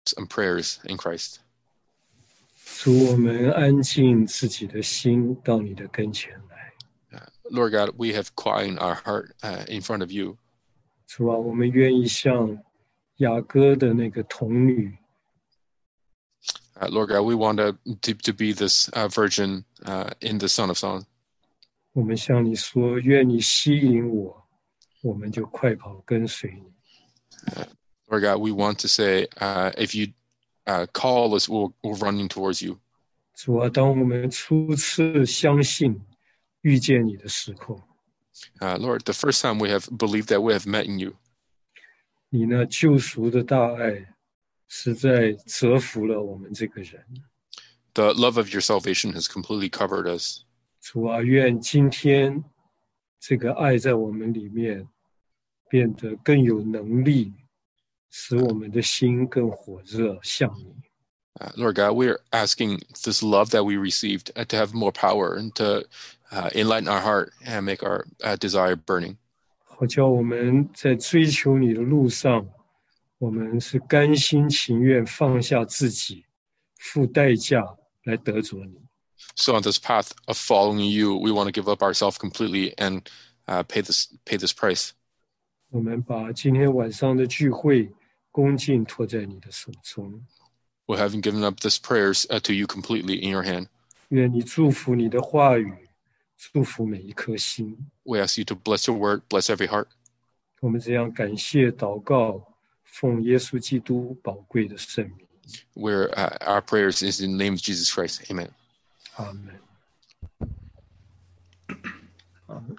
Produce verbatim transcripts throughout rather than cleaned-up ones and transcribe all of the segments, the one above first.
and prayers in Christ. 主，我们安静自己的心到你的跟前来。 Uh, Lord God, we have quieted our heart uh, in front of you. 主啊，我们愿意像雅歌的那个童女。 Uh, Lord God, we want to, to, to be this uh, virgin uh, in the Song of Songs. 我们向你说，愿你吸引我，我们就快跑跟随你。 Uh, Lord God, we want to say, uh, if you uh, call us, we'll, we're running towards you. 主啊，当我们初次相信、遇见你的时候， Uh, Lord, the first time we have believed that we have met in you, 你那救赎的大爱实在折服了我们这个人。 the love of your salvation has completely covered us. 主啊，愿今天这个爱在我们里面变得更有能力，使我们的心更火热向你。 Uh, Lord God, we are asking this love that we received uh, to have more power and to uh, enlighten our heart and make our uh, desire burning. 好叫我们在追求你的路上，我们是甘心情愿放下自己，付代价来得着你。 So on this path of following you, we want to give up ourselves completely and uh, pay this pay this price. 我们把今天晚上的聚会恭敬托在你的手中。 We haven't given up this prayers uh, to you completely in your hand. 愿你祝福你的话语，祝福每一颗心。 We ask you to bless your word, bless every heart. 我们这样感谢祷告，奉耶稣基督宝贵的圣名。 Where uh, our prayers is in the name of Jesus Christ. Amen. 阿门。阿门。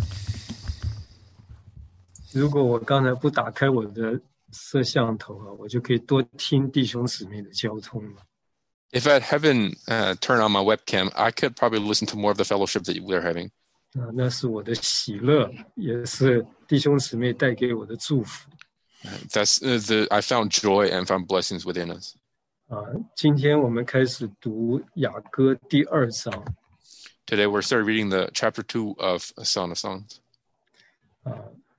如果我刚才不打开我的摄像头啊，我就可以多听弟兄姊妹的交通了。 If I haven't uh, turned on my webcam, I could probably listen to more of the fellowship that we're having. 啊，那是我的喜乐，也是弟兄姊妹带给我的祝福。 Uh, that's uh, the I found joy and found blessings within us. 啊，今天我们开始读雅歌第二章。 Today we're starting reading the chapter two of A Song of Songs. 啊，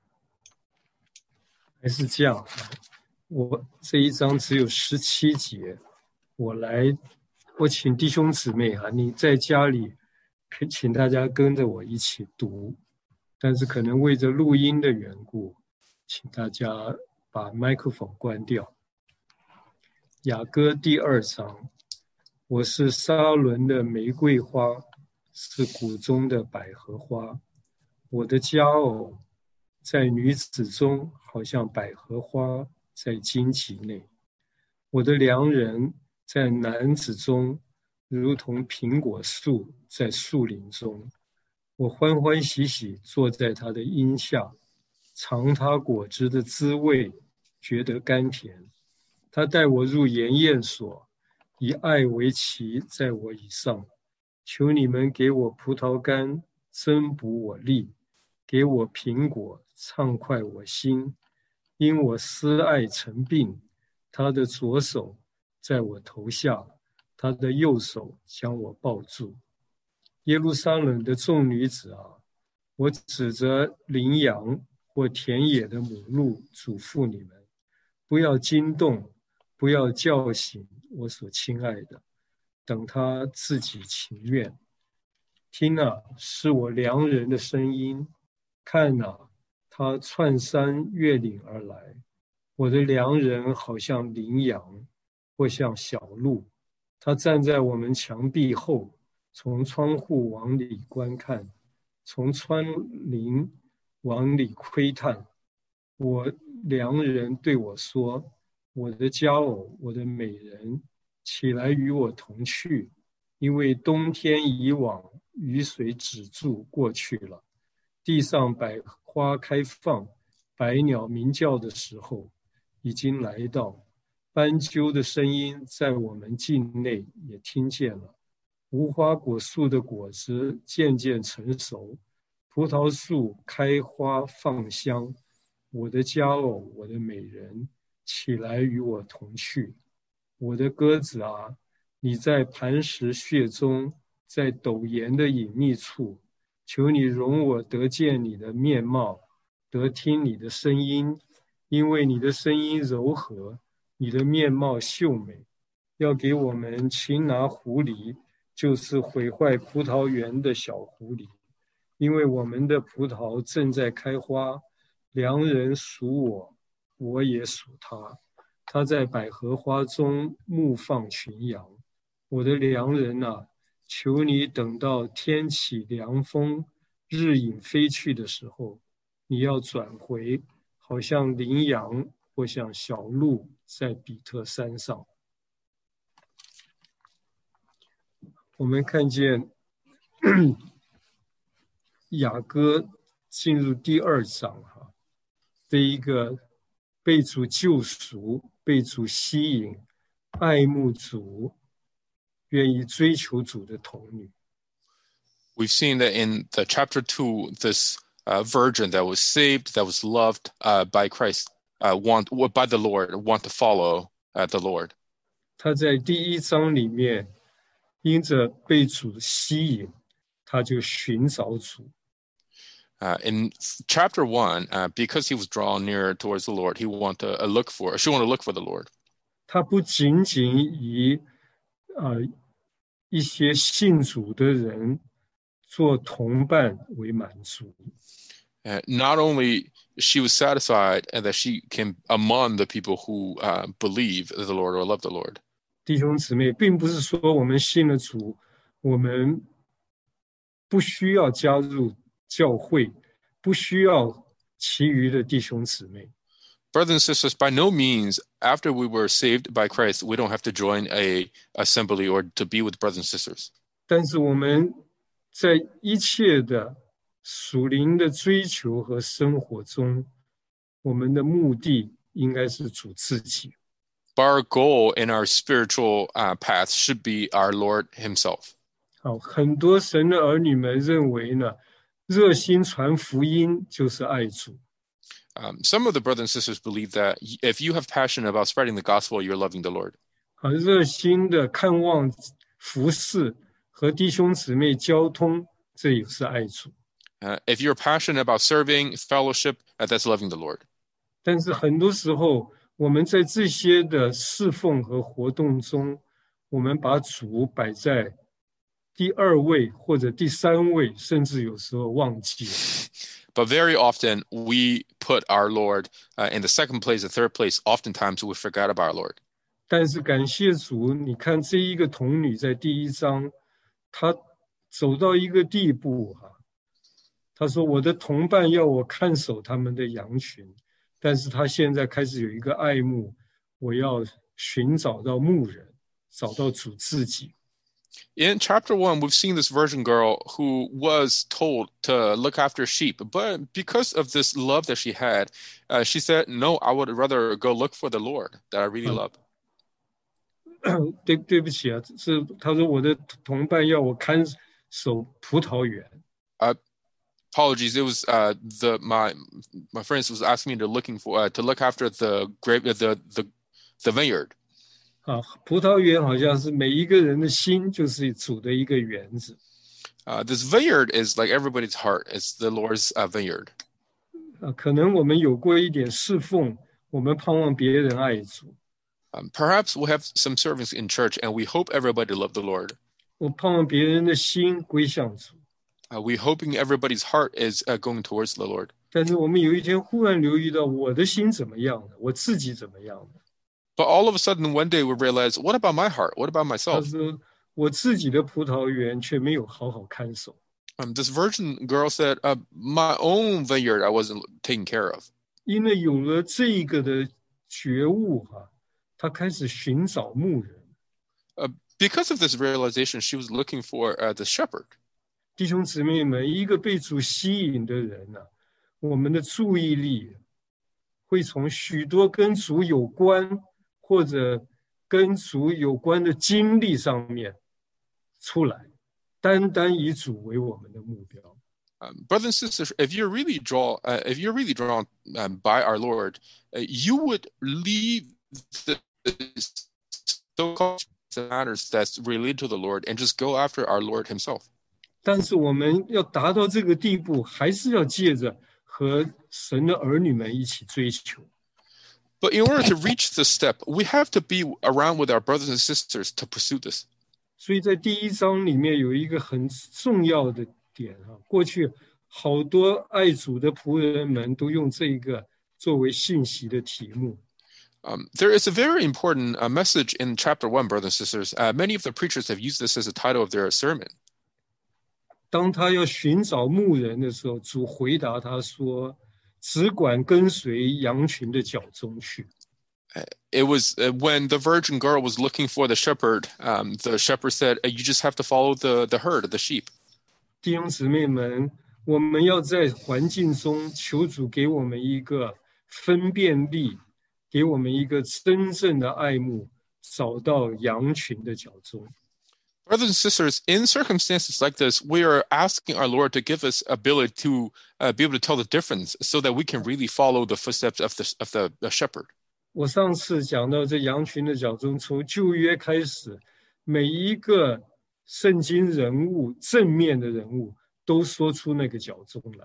还是这样，我这一章只有十七节，我来，我请弟兄姊妹啊，你在家里，请大家跟着我一起读，但是可能为着录音的缘故，请大家把麦克风关掉。雅歌第二章，我是沙伦的玫瑰花，是谷中的百合花，我的佳偶在女子中，好像百合花在荆棘内。我的良人在男子中，如同苹果树在树林中。我欢欢喜喜坐在他的荫下，尝他果汁的滋味，觉得甘甜。他带我入筵宴所，以爱为旗在我以上。求你们给我葡萄干，增补我力，给我苹果，畅快我心。因我思爱成病，他的左手在我头下，他的右手将我抱住。耶路撒冷的众女子啊，我指着羚羊或田野的母鹿嘱咐你们，不要惊动，不要叫醒我所亲爱的，等他自己情愿。听啊，是我良人的声音，看啊，他窜山越岭而来。我的良人好像羚羊，或像小鹿，他站在我们墙壁后，从窗户往里观看，从穿林往里窥探。我良人对我说，我的佳偶，我的美人，起来与我同去，因为冬天已往，雨水止住过去了，地上百花开放，百鸟鸣叫的时候已经来到。斑鸠的声音在我们境内也听见了。无花果树的果子渐渐成熟，葡萄树开花放香。我的佳偶，我的美人，起来与我同去。我的鸽子啊，你在磐石穴中，在陡岩的隐秘处，求你容我得见你的面貌，得听你的声音，因为你的声音柔和， 你的面貌秀美，要给我们擒拿狐狸，就是毁坏葡萄园的小狐狸，因为我们的葡萄正在开花，良人属我，我也属他。他在百合花中牧放群羊。我的良人啊，求你等到天起凉风，日影飞去的时候，你要转回，好像羚羊或像小鹿在比特山上。我们看见雅歌进入第二章哈，这一个被主救赎、被主吸引、爱慕主、愿意追求主的童女。 We've seen that in the chapter two, this uh, virgin that was saved, that was loved uh, by Christ, uh, want by the Lord, want to follow uh, the Lord. 他在第一章里面，因着被主吸引，他就寻找主。 Uh, in chapter one, uh, because he was drawn near towards the Lord, he wanted to uh, look for, she wanted to look for the Lord. 他不仅仅以呃一些信主的人做同伴为满足。 Uh, not only she was satisfied and that she came among the people who uh, believe the Lord or love the Lord. 弟兄姊妹，并不是说我们信了主，我们不需要加入教会，不需要其余的弟兄姊妹。 Brothers and sisters, by no means, after we were saved by Christ, we don't have to join a assembly or to be with brothers and sisters. 但是我们在一切的属灵的追求和生活中，我们的目的应该是主自己。 But our goal in our spiritual uh, path should be our Lord himself. 好，很多神的儿女们认为呢，热心传福音就是爱主。 Um, some of the brothers and sisters believe that if you have passion about spreading the gospel, you're loving the Lord. 好，热心的看望服侍和弟兄姊妹交通，这也是爱主。 Uh, if you're passionate about serving, fellowship, uh, that's loving the Lord. 但是很多时候，我们在这些的侍奉和活动中，我们把主摆在第二位或者第三位，甚至有时候忘记了。 But very often we put our Lord uh, in the second place, the third place. Oftentimes we forgot about our Lord. 但是感谢主，你看这一个童女在第一章，她走到一个地步哈、啊，她说我的同伴要我看守他们的羊群，但是她现在开始有一个爱慕，我要寻找到牧人，找到主自己。 In chapter one, we've seen this virgin girl who was told to look after sheep, but because of this love that she had, uh, she said, no, I would rather go look for the Lord that I really love. 对，对不起啊，是他说我的同伴要我看守葡萄园。 Uh, apologies, it was uh, the my my friends was asking me to looking for uh, to look after the grape the the the vineyard. 啊，葡萄园好像是每一个人的心就是主的一个园子。 Uh, this vineyard is like everybody's heart. It's the Lord's uh, vineyard. 啊，可能我们有过一点侍奉，我们盼望别人爱主。 Um, perhaps we'll have some servants in church, and we hope everybody love the Lord. 我盼望别人的心归向主。 Uh, we hoping everybody's heart is uh, going towards the Lord. 但是我们有一天忽然留意到，我的心怎么样了？我自己怎么样了？ But all of a sudden, one day we realize, what about my heart? What about 他 myself? 说我自己的葡萄园却没有好好看守。 Um, this virgin girl said, uh, my own vineyard I wasn't taking care of. 因为有了这个的觉悟哈、啊，他开始寻找牧人。 Uh, because of this realization, she was looking for uh, the shepherd. 弟兄姊妹们，一个被主吸引的人呢、啊，我们的注意力会从许多跟主有关或者跟主有关的经历上面出来，单单以主为我们的目标。 Um, brothers and sisters, if you're really draw, uh, if you're really drawn um, by our Lord, uh, you would leave the so-called matters that's related to the Lord and just go after our Lord Himself. 但是我们要达到这个地步，还是要借着和神的儿女们一起追求。 But in order to reach this step, we have to be around with our brothers and sisters to pursue this. 所以在第一章里面有一个很重要的点啊，过去好多爱主的仆人们都用这个作为信息的题目。 Um, there is a very important uh, message in chapter one, brothers and sisters. Uh, many of the preachers have used this as a title of their sermon. 当他要寻找牧人的时候，主回答他说：“只管跟随羊群的脚中去。” It was uh, when the virgin girl was looking for the shepherd. Um, the shepherd said, "You just have to follow the the herd, the sheep." 弟兄姊妹们，我们要在环境中求主给我们一个分辨力，给我们一个真正的爱慕，找到羊群的脚中。 Brothers and sisters, in circumstances like this, we are asking our Lord to give us ability to uh, be able to tell the difference, so that we can really follow the footsteps of the of the, the shepherd. 我上次讲到这羊群的脚中，从旧约开始，每一个圣经人物正面的人物都说出那个脚中来。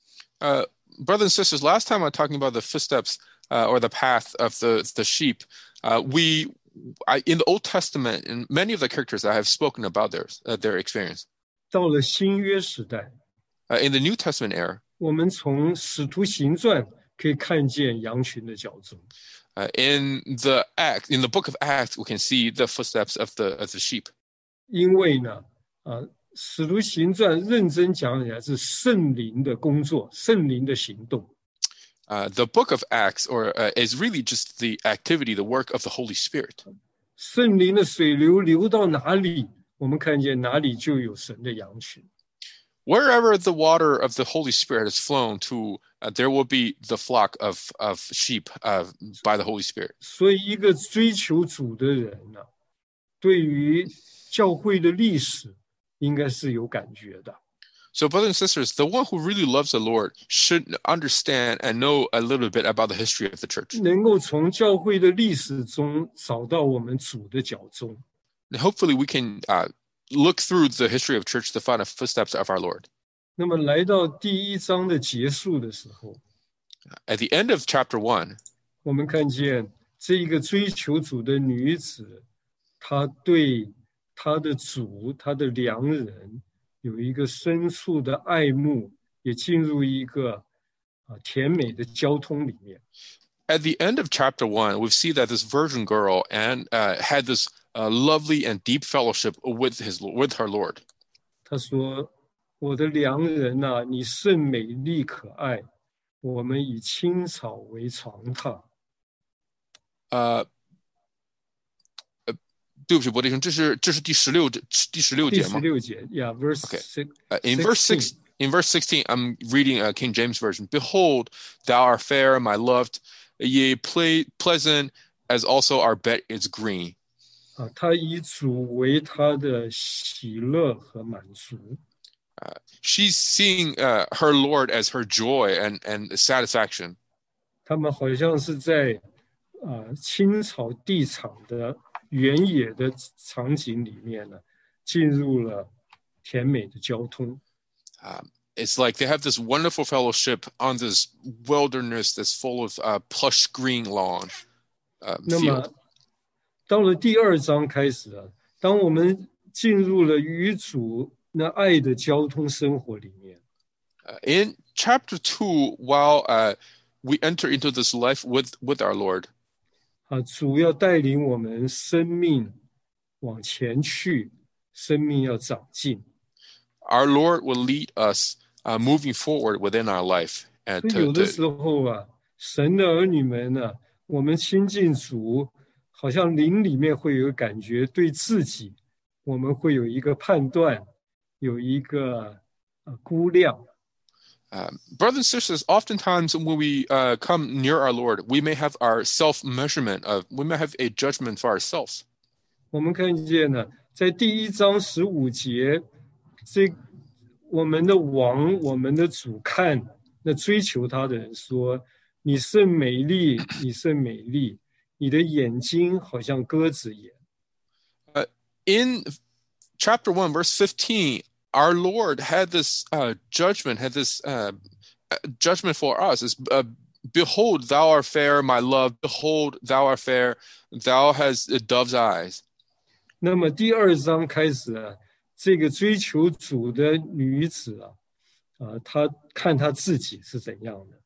Uh, brothers and sisters, last time I was talking about the footsteps uh, or the path of the the sheep. Uh, we I, in the Old Testament, and many of the characters I have spoken about their uh, their experience. 到了新约时代， Uh, in the New Testament era, 我们从使徒行传可以看见羊群的脚中。 uh, in the Act, in the book of Acts, we can see the footsteps of the of the sheep. 因为呢，啊，使徒行传认真讲起来是圣灵的工作，圣灵的行动。 Uh, the book of Acts, or uh, is really just the activity, the work of the Holy Spirit. 圣灵的水流流到哪里，我们看见哪里就有神的羊群。 Wherever the water of the Holy Spirit has flown to, uh, there will be the flock of of sheep uh, by the Holy Spirit. 所以，一个追求主的人呢、啊，对于教会的历史应该是有感觉的。 So, brothers and sisters, the one who really loves the Lord should understand and know a little bit about the history of the church. 能够从教会的历史中找到我们主的脚踪。 And hopefully, we can uh, look through the history of church to find the footsteps of our Lord. 那么，来到第一章的结束的时候， At the end of chapter one, 我们看见这一个追求主的女子，她对她的主、她的良人有一个深处的爱慕，也进入一个啊甜美的交通里面。 at the end of chapter one, we see that this virgin girl and uh, had this uh, lovely and deep fellowship with his with her Lord. 她说：“我的良人啊，你甚美丽可爱，我们以青草为床榻。” 呃，呃，对不起，伯弟兄，这是这是第十六第十六第节吗？ 十六节 ，Yeah, verse Okay. six. Uh, in verse six, in verse sixteen, I'm reading uh, King James version. Behold, thou art fair, my loved, yea, play, pleasant, as also our bed is green. 啊，他以主为他的喜乐和满足。 Uh, she's seeing uh, her Lord as her joy and and satisfaction. 他们好像是在啊青草地场的原野的场景里面呢，进入了甜美的交通。 Um, it's like they have this wonderful fellowship on this wilderness that's full of uh, plush green lawn uh, 那 field. 么到了第二章开始啊，当我们进入了与主那爱的交通生活里面， Uh, in chapter two, while uh, we enter into this life with, with our Lord, 啊，主要带领我们生命往前去，生命要长进。 our Lord will lead us uh, moving forward within our life. And 所以 to, 有的 to, 时候啊，神的儿女们呢、啊，我们亲近主，好像灵里面会有感觉，对自己，我们会有一个判断，有一个呃估量。 um, brothers and sisters, oftentimes when we uh, come near our Lord, we may have our self-measurement of, we may have a judgment for ourselves. 我们看见呢，在第一章十五节，这我们的王，我们的主看那追求他的人说：“你甚美丽，你甚美丽，你的眼睛好像鸽子眼。” Uh, in chapter one, verse fifteen, our Lord had this uh, judgment, had this uh, judgment for us, is uh, Behold, thou art fair, my love. Behold, thou art fair. Thou hast a dove's eyes. 那么第二章开始啊，这个追求主的女子啊，啊，她看她自己是怎样的。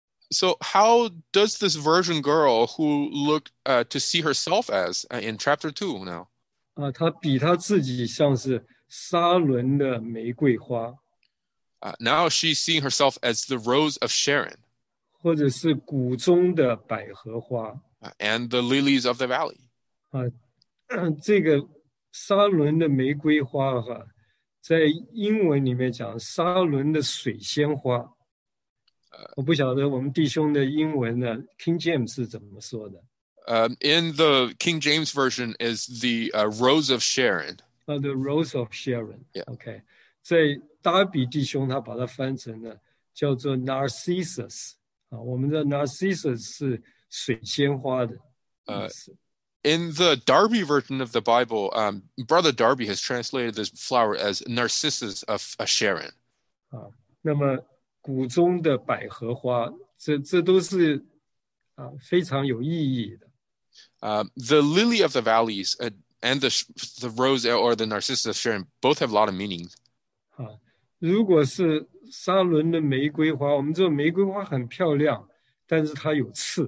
So how does this virgin girl who looked uh, to see herself as uh, in chapter two now? 啊，她比她自己像是沙伦的玫瑰花， Uh, now she's seeing herself as the rose of Sharon 或者是谷中的百合花。 uh, and the lilies of the valley. 啊，这个沙伦的玫瑰花哈，在英文里面讲沙伦的水仙花。我不晓得我们弟兄的英文呢 ，King James 是怎么说的？ Um, in the King James version is the uh, rose of Sharon. 啊，The Rose of Sharon。 Yeah. OK， 在达比弟兄他把它翻成了叫做 Narcissus。啊，我们的 Narcissus 是水仙花的意思。 Uh, In the Darby version of the Bible, um, Brother Darby has translated this flower as Narcissus of uh, Sharon. 啊，那么谷中的百合花，这这都是啊非常有意义的。 Uh, the lily of the valleys uh, and the the rose or the Narcissus of Sharon both have a lot of meanings. 啊，如果是沙伦的玫瑰花，我们知道玫瑰花很漂亮，但是它有刺。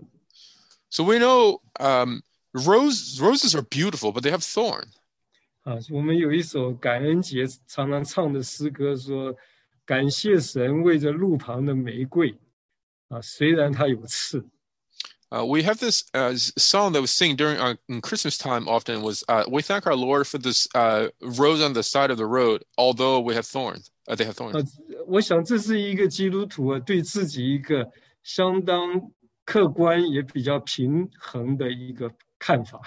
So we know um, rose roses are beautiful, but they have thorns. 啊，我们有一首感恩节常常唱的诗歌说，感谢神为着路旁的玫瑰，啊，虽然它有刺。 Uh, we have this uh, song that was sing during uh, Christmas time often was uh, we thank our Lord for this uh, rose on the side of the road, although we have thorns. Uh, they have thorns. 啊，我想这是一个基督徒啊，对自己一个相当客观也比较平衡的一个看法。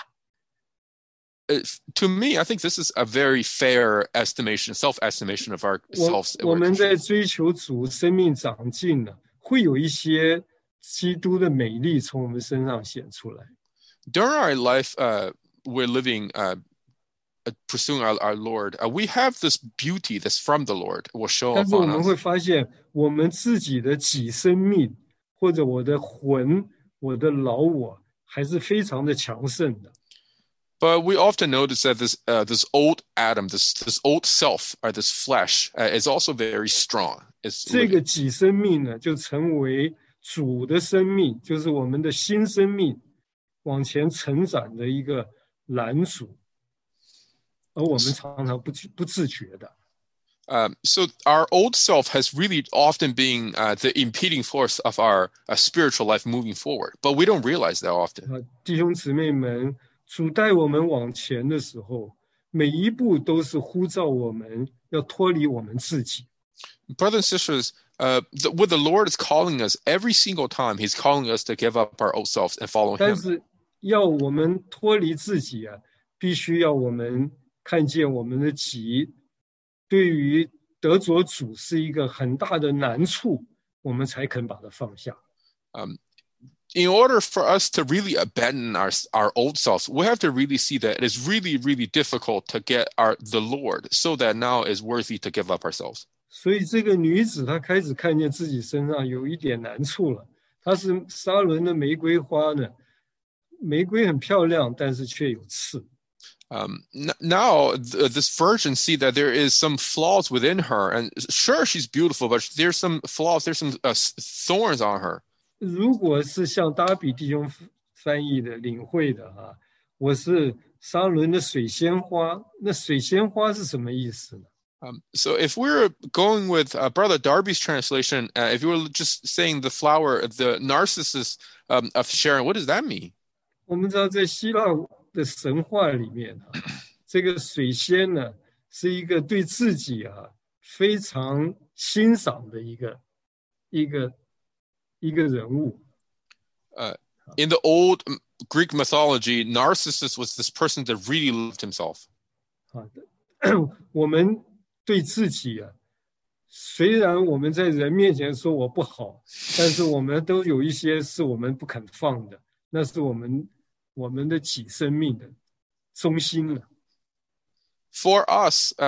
Uh, to me, I think this is a very fair estimation, self-estimation of 我 ourselves. 我们在追求主生命长进呢，会有一些基督的美丽从我们身上显出来。 During our life, uh, we're living, uh, uh, pursuing our, our Lord. Uh, we have this beauty that's from the Lord will show 但是我 upon 们会 us. 发现，我们自己的己生命，或者我的魂、我的老我，还是非常的强盛的。 But we often notice that this uh, this old Adam, this this old self, or this flesh, uh, is also very strong. It's 这 living. 个己生命呢，就成为主的生命，就是我们的新生命往前成长的一个拦阻，而我们常常不不自觉的。 Um, so our old self has really often been uh, the impeding force of our uh, spiritual life moving forward, but we don't realize that often. 啊，弟兄姊妹们，主带我们往前的时候，每一步都是呼召我们要脱离我们自己。 Brothers and sisters, uh, the, what the Lord is calling us every single time, He's calling us to give up our old selves and follow 但 Him. 是要我们脱离自己啊，必须要我们看见我们的己对于得着主是一个很大的难处，我们才肯把它放下。 Um, in order for us to really abandon our our old selves, we have to really see that it is really, really difficult to get our the Lord, so that now is worthy to give up ourselves. 所以这个女子她开始看见自己身上有一点难处了。她是沙伦的玫瑰花呢，玫瑰很漂亮，但是却有刺。 Um, n- now th- this virgin see that there is some flaws within her, and sure she's beautiful, but there's some flaws, there's some uh, thorns on her. 如果是像达比弟兄翻译的领会的啊，我是沙伦的水仙花，那水仙花是什么意思呢？ Um, so if we're going with uh, Brother Darby's translation, uh, if you were just saying the flower, the narcissus um, of Sharon, what does that mean? 我们知道在希腊的神话里面啊，这个水仙呢是一个对自己啊非常欣赏的一个一个一个人物。 Uh, in the old Greek mythology, Narcissus was this person that really loved himself. 啊，我们对自己啊，虽然我们在人面前说我不好，但是我们都有一些是我们不肯放的，那是我们我们的己生命的中心了。 For us, um,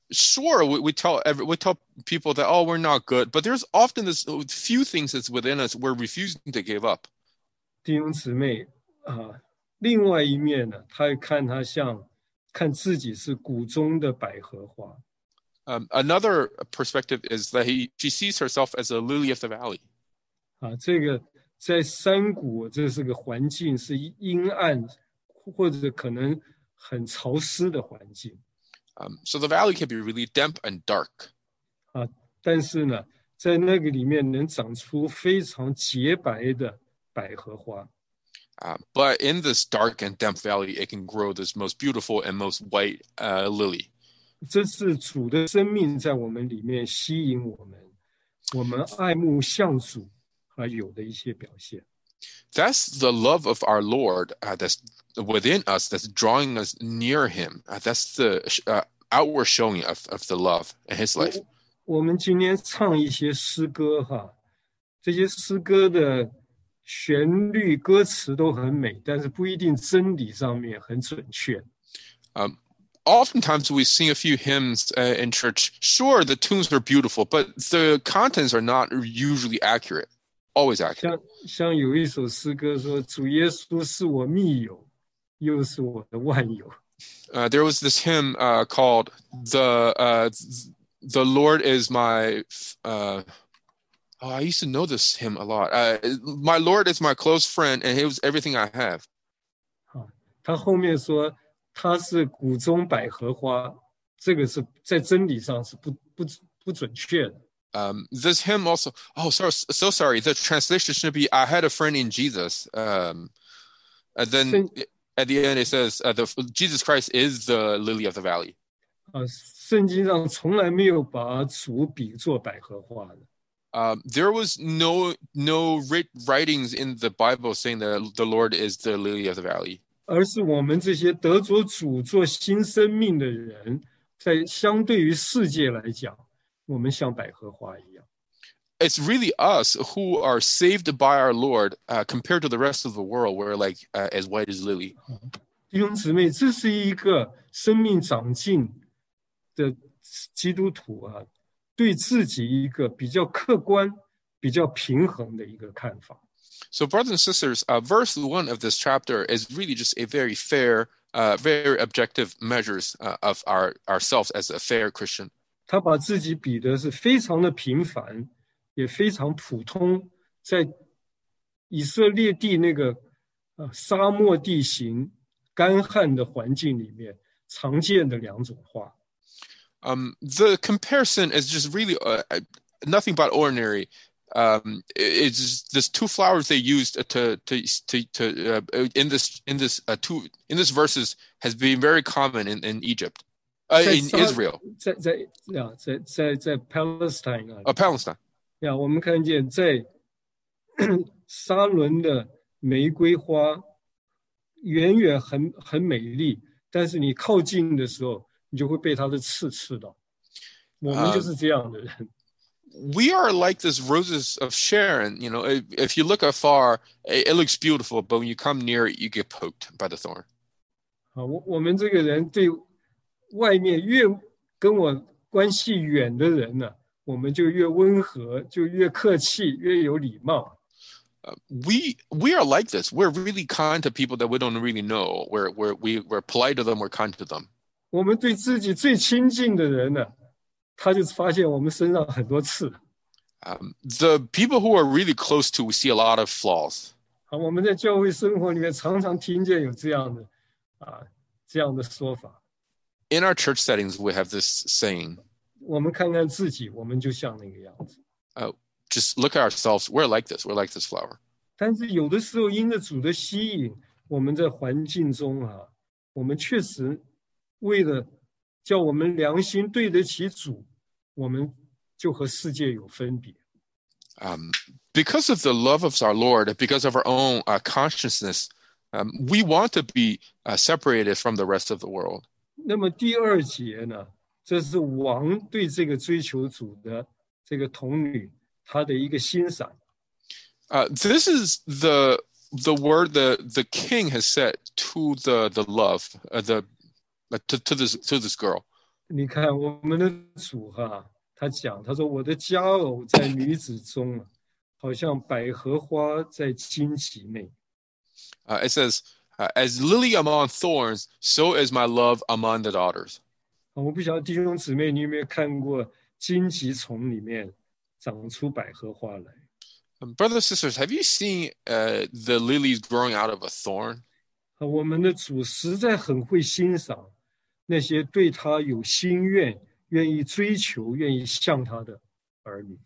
sure, we, we tell every, we tell people that, oh, we're not good, but there's often this few things that's within us we're refusing to give up. 弟兄姊妹啊，另外一面呢，他会看他像看自己是谷中的百合花。 Um, another perspective is that he she sees herself as a lily of the valley. 啊，这个在山谷，这是个环境是阴暗，或者可能很潮湿的环境。 Um, so the valley can be really damp and dark. 啊，但是呢，在那个里面能长出非常洁白的百合花。 Uh, but in this dark and damp valley, it can grow this most beautiful and most white uh, lily. 这是主的生命在我们里面吸引我们，我们爱慕向主而有的一些表现。 That's the love of our Lord uh, that's within us, that's drawing us near Him. Uh, that's the uh, outward showing of, of the love in His life. 我, 我们今天唱一些诗歌哈，这些诗歌的旋律、歌词都很美，但是不一定真理上面很准确。 Um, Oftentimes we sing a few hymns uh, in church. Sure, the tunes are beautiful, but the contents are not usually accurate, always accurate. 像像有一首诗歌说：“主耶稣是我密友，又是我的万有。” Uh, there was this hymn uh, called "the uh, the Lord is my." Uh, oh, I used to know this hymn a lot. Uh, my Lord is my close friend, and He was everything I have. 好，他后面说。它是谷中百合花，这个是在真理上是不不不准确的。 Um, this hymn also, oh, so so sorry. The translation should be, "I had a friend in Jesus." Um, and then at the end it says, uh, "The Jesus Christ is the lily of the valley." 啊，圣经上从来没有把主比作百合花的。 Um, there was no no writings in the Bible saying that the Lord is the lily of the valley. 而是我们这些得着主做新生命的人，在相对于世界来讲，我们像百合花一样。 It's really us who are saved by our Lord, uh, compared to the rest of the world. We're like uh, as white as lily. 弟兄姊妹，这是一个生命长进的基督徒啊，对自己一个比较客观、比较平衡的一个看法。 So, brothers and sisters, uh, verse one of this chapter is really just a very fair, uh, very objective measures uh, of our ourselves as a fair Christian. 他把自己比的是非常的平凡，也非常普通，在以色列地那个呃沙漠地形、干旱的环境里面常见的两种花。 Um, the comparison is just really uh, nothing but ordinary. Um, it's just this two flowers they used to to to to uh, in this in this uh, two in this verses has been very common in in Egypt, uh, in Israel. 在在呀，在在在 Palestine 啊， uh, Palestine. 呀，我们看见在沙伦的玫瑰花，远远很很美丽，但是你靠近的时候，你就会被它的刺刺到。我们就是这样的人。Uh, We are like this roses of Sharon. You know, if, if you look afar, it, it looks beautiful, but when you come near it, you get poked by the thorn. 好，我我们这个人对外面越跟我关系远的人呢，我们就越温和，就越客气，越有礼貌。 Uh, we we are like this. We're really kind to people that we don't really know. We're we're we, we're polite to them. We're kind to them. 我们对自己最亲近的人呢，他就发现我们身上很多刺。 Um, the people who are really close to, we see a lot of flaws. 好，我们在教会生活里面常常听见有这样的啊这样的说法。 In our church settings, we have this saying. 我们看看自己，我们就像那个样子。 Uh, just look at ourselves. We're like this. We're like this flower. 但是有的时候，因着主的吸引，我们在环境中啊，我们确实为了叫我们良心对得起主，我们就和世界有分别。 Um, because of the love of our Lord, because of our own uh, consciousness, um, we want to be uh, separated from the rest of the world. 那么第二节呢，这是王对这个追求主的这个童女她的一个欣赏。 Uh, this is the the word the the king has said to the the love uh, the uh, to to this to this girl. 你看我们的主哈，他讲，他说我的佳偶在女子中，好像百合花在荆棘内。 Uh, it says, uh, as lily among thorns, so is my love among the daughters. 我不晓得弟兄姊妹，你有没有看过荆棘丛里面长出百合花来？ Um, brothers and sisters, have you seen uh, the lilies growing out of a thorn? 我们的主实在很会欣赏那些对他有心愿、愿意追求、愿意向他的儿女。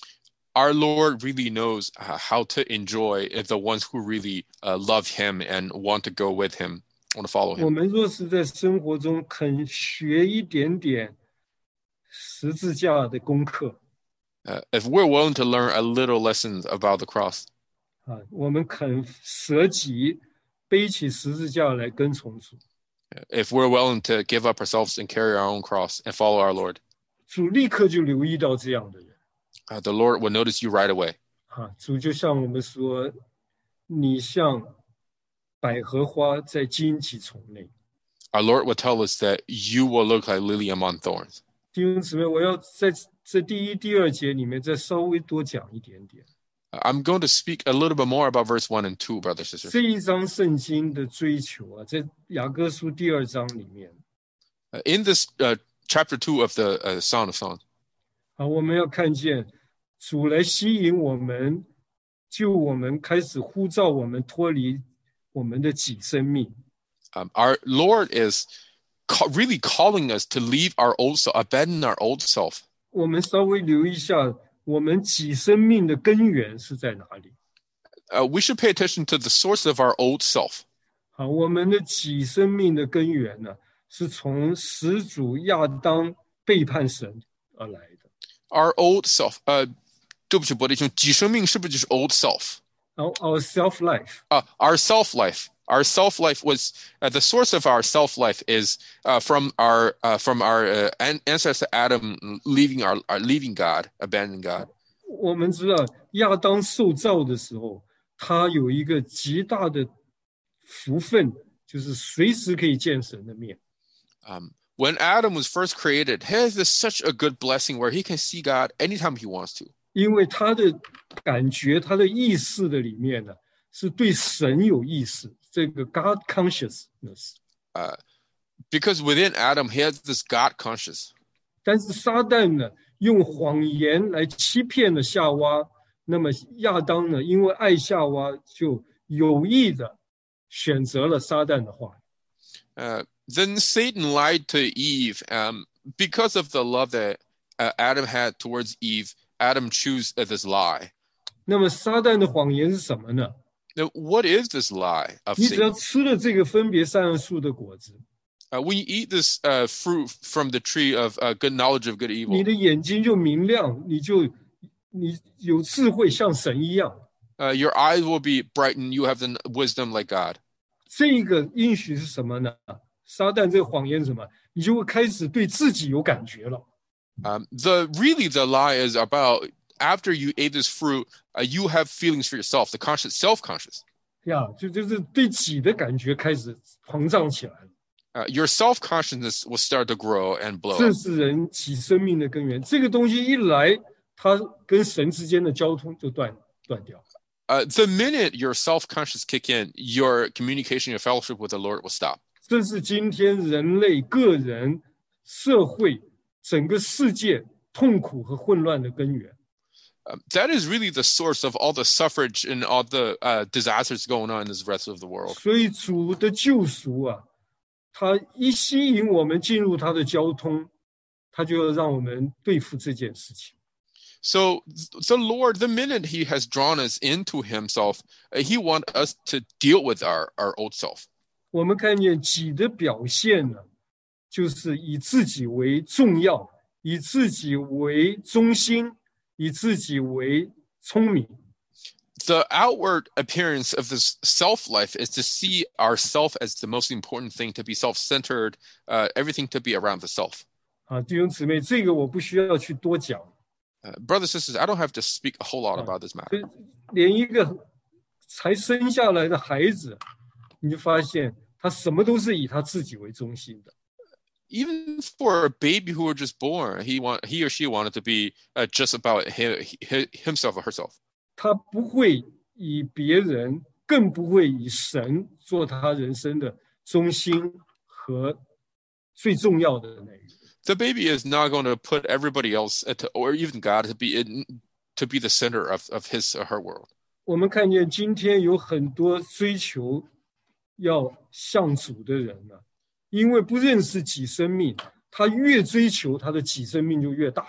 Our Lord really knows uh, how to enjoy the ones who really uh, love Him and want to go with Him, want to follow 我 Him. 们若是在生活中肯学一点点十字架的功课， Uh, if we're willing to learn a little lessons about the cross, 啊，我们肯舍己，背起十字架来跟从主， if we're willing to give up ourselves and carry our own cross and follow our Lord, 主立刻就留意到这样的人。 uh, the Lord will notice you right away. 啊，主就像我们说，你像百合花在荆棘丛内。 Our Lord will tell us that you will look like lily among thorns. 弟兄姊妹，我要在这第一、第二节里面再稍微多讲一点点。 I'm going to speak a little bit more about verse one and two, brothers and sisters. 这一章圣经的追求啊，在雅各书第二章里面， Uh, in this uh, chapter two of the uh, Song of Songs, 啊，我们要看见主来吸引我们，救我们，开始呼召我们脱离我们的己生命。 um, our Lord is ca- really calling us to leave our old self, abandon our old self. 我们稍微留意一下，我们己生命的根源是在哪里？ Uh, we should pay attention to the source of our old self. 啊，我们的己生命的根源呢，是从始祖亚当背叛神而来的。 Our old self. Uh, 对不起，伯弟兄，己生命是不是就是 old self? Our, our self life. Uh, our self life. Our self life was uh, the source of our self life is uh, from our uh, from our uh, an- ancestor Adam leaving our, our leaving God, abandoning God. 我们知道亚当受造的时候，他有一个极大的福分，就是随时可以见神的面。 Um, when Adam was first created, he has this such a good blessing where he can see God anytime he wants to. 因为他的感觉，他的意识的里面呢，是对神有意识，这个 God consciousness。 Uh, because within Adam, he has this God conscious. 但是撒旦呢，用谎言来欺骗了夏娃，那么亚当呢，因为爱夏娃，就有意的选择了撒旦的话。 Uh, then Satan lied to Eve um, because of the love that uh, Adam had towards Eve. Adam chose uh, this lie. 那么撒旦的谎言是什么呢？ Now, what is this lie of 你只要 Satan? 吃了这个分别善恶树的果子， Uh, when you eat this uh, fruit from the tree of uh, good knowledge of good and 你 evil, 的眼睛就明亮，你就你有智慧，像神一样。 uh, your eyes will be brightened. You have the wisdom like God. 这个应许是什么呢？撒旦这个谎言是什么？你就会开始对自己有感觉了。 Um, the really the lie is about after you ate this fruit, uh, you have feelings for yourself, the conscious, self-conscious. 呀，就就是对己的感觉开始膨胀起来了。 Uh, your self-consciousness will start to grow and blow 这 up. 是人己生命的根源。这个东西一来，它跟神之间的交通就断断掉。 Uh, the minute your self-conscious kick in, your communication, your fellowship with the Lord will stop. 这是今天人类、个人、社会、整个世界痛苦和混乱的根源。 Um, that is really the source of all the suffrage and all the uh, disasters going on in this rest of the world. 所以主的救赎啊，他一吸引我们进入他的交通，他就要让我们对付这件事情。 So the Lord, the minute He has drawn us into Himself, uh, He wants us to deal with our, our old self. 我们看见己的表现呢，就是以自己为重要，以自己为中心，以自己为聪明。 The outward appearance of this self-life is to see ourself as the most important thing, to be self-centered, uh, everything to be around the self. 啊，弟兄姊妹，这个我不需要去多讲， Uh, brothers and sisters, I don't have to speak a whole lot about this matter. 就连一个才生下来的孩子，你就发现他什么都是以他自己为中心的。 even for a baby who were just born, he want he or she wanted to be uh, just about him, himself or herself. 他不会以别人，更不会以神做他人生的中心和最重要的那个。 The baby is not going to put everybody else, to, or even God, to be in, to be the center of, of his or her world. 我们看见今天有很多追求要向主的人呢、啊，因为不认识己生命，他越追求他的己生命就越大。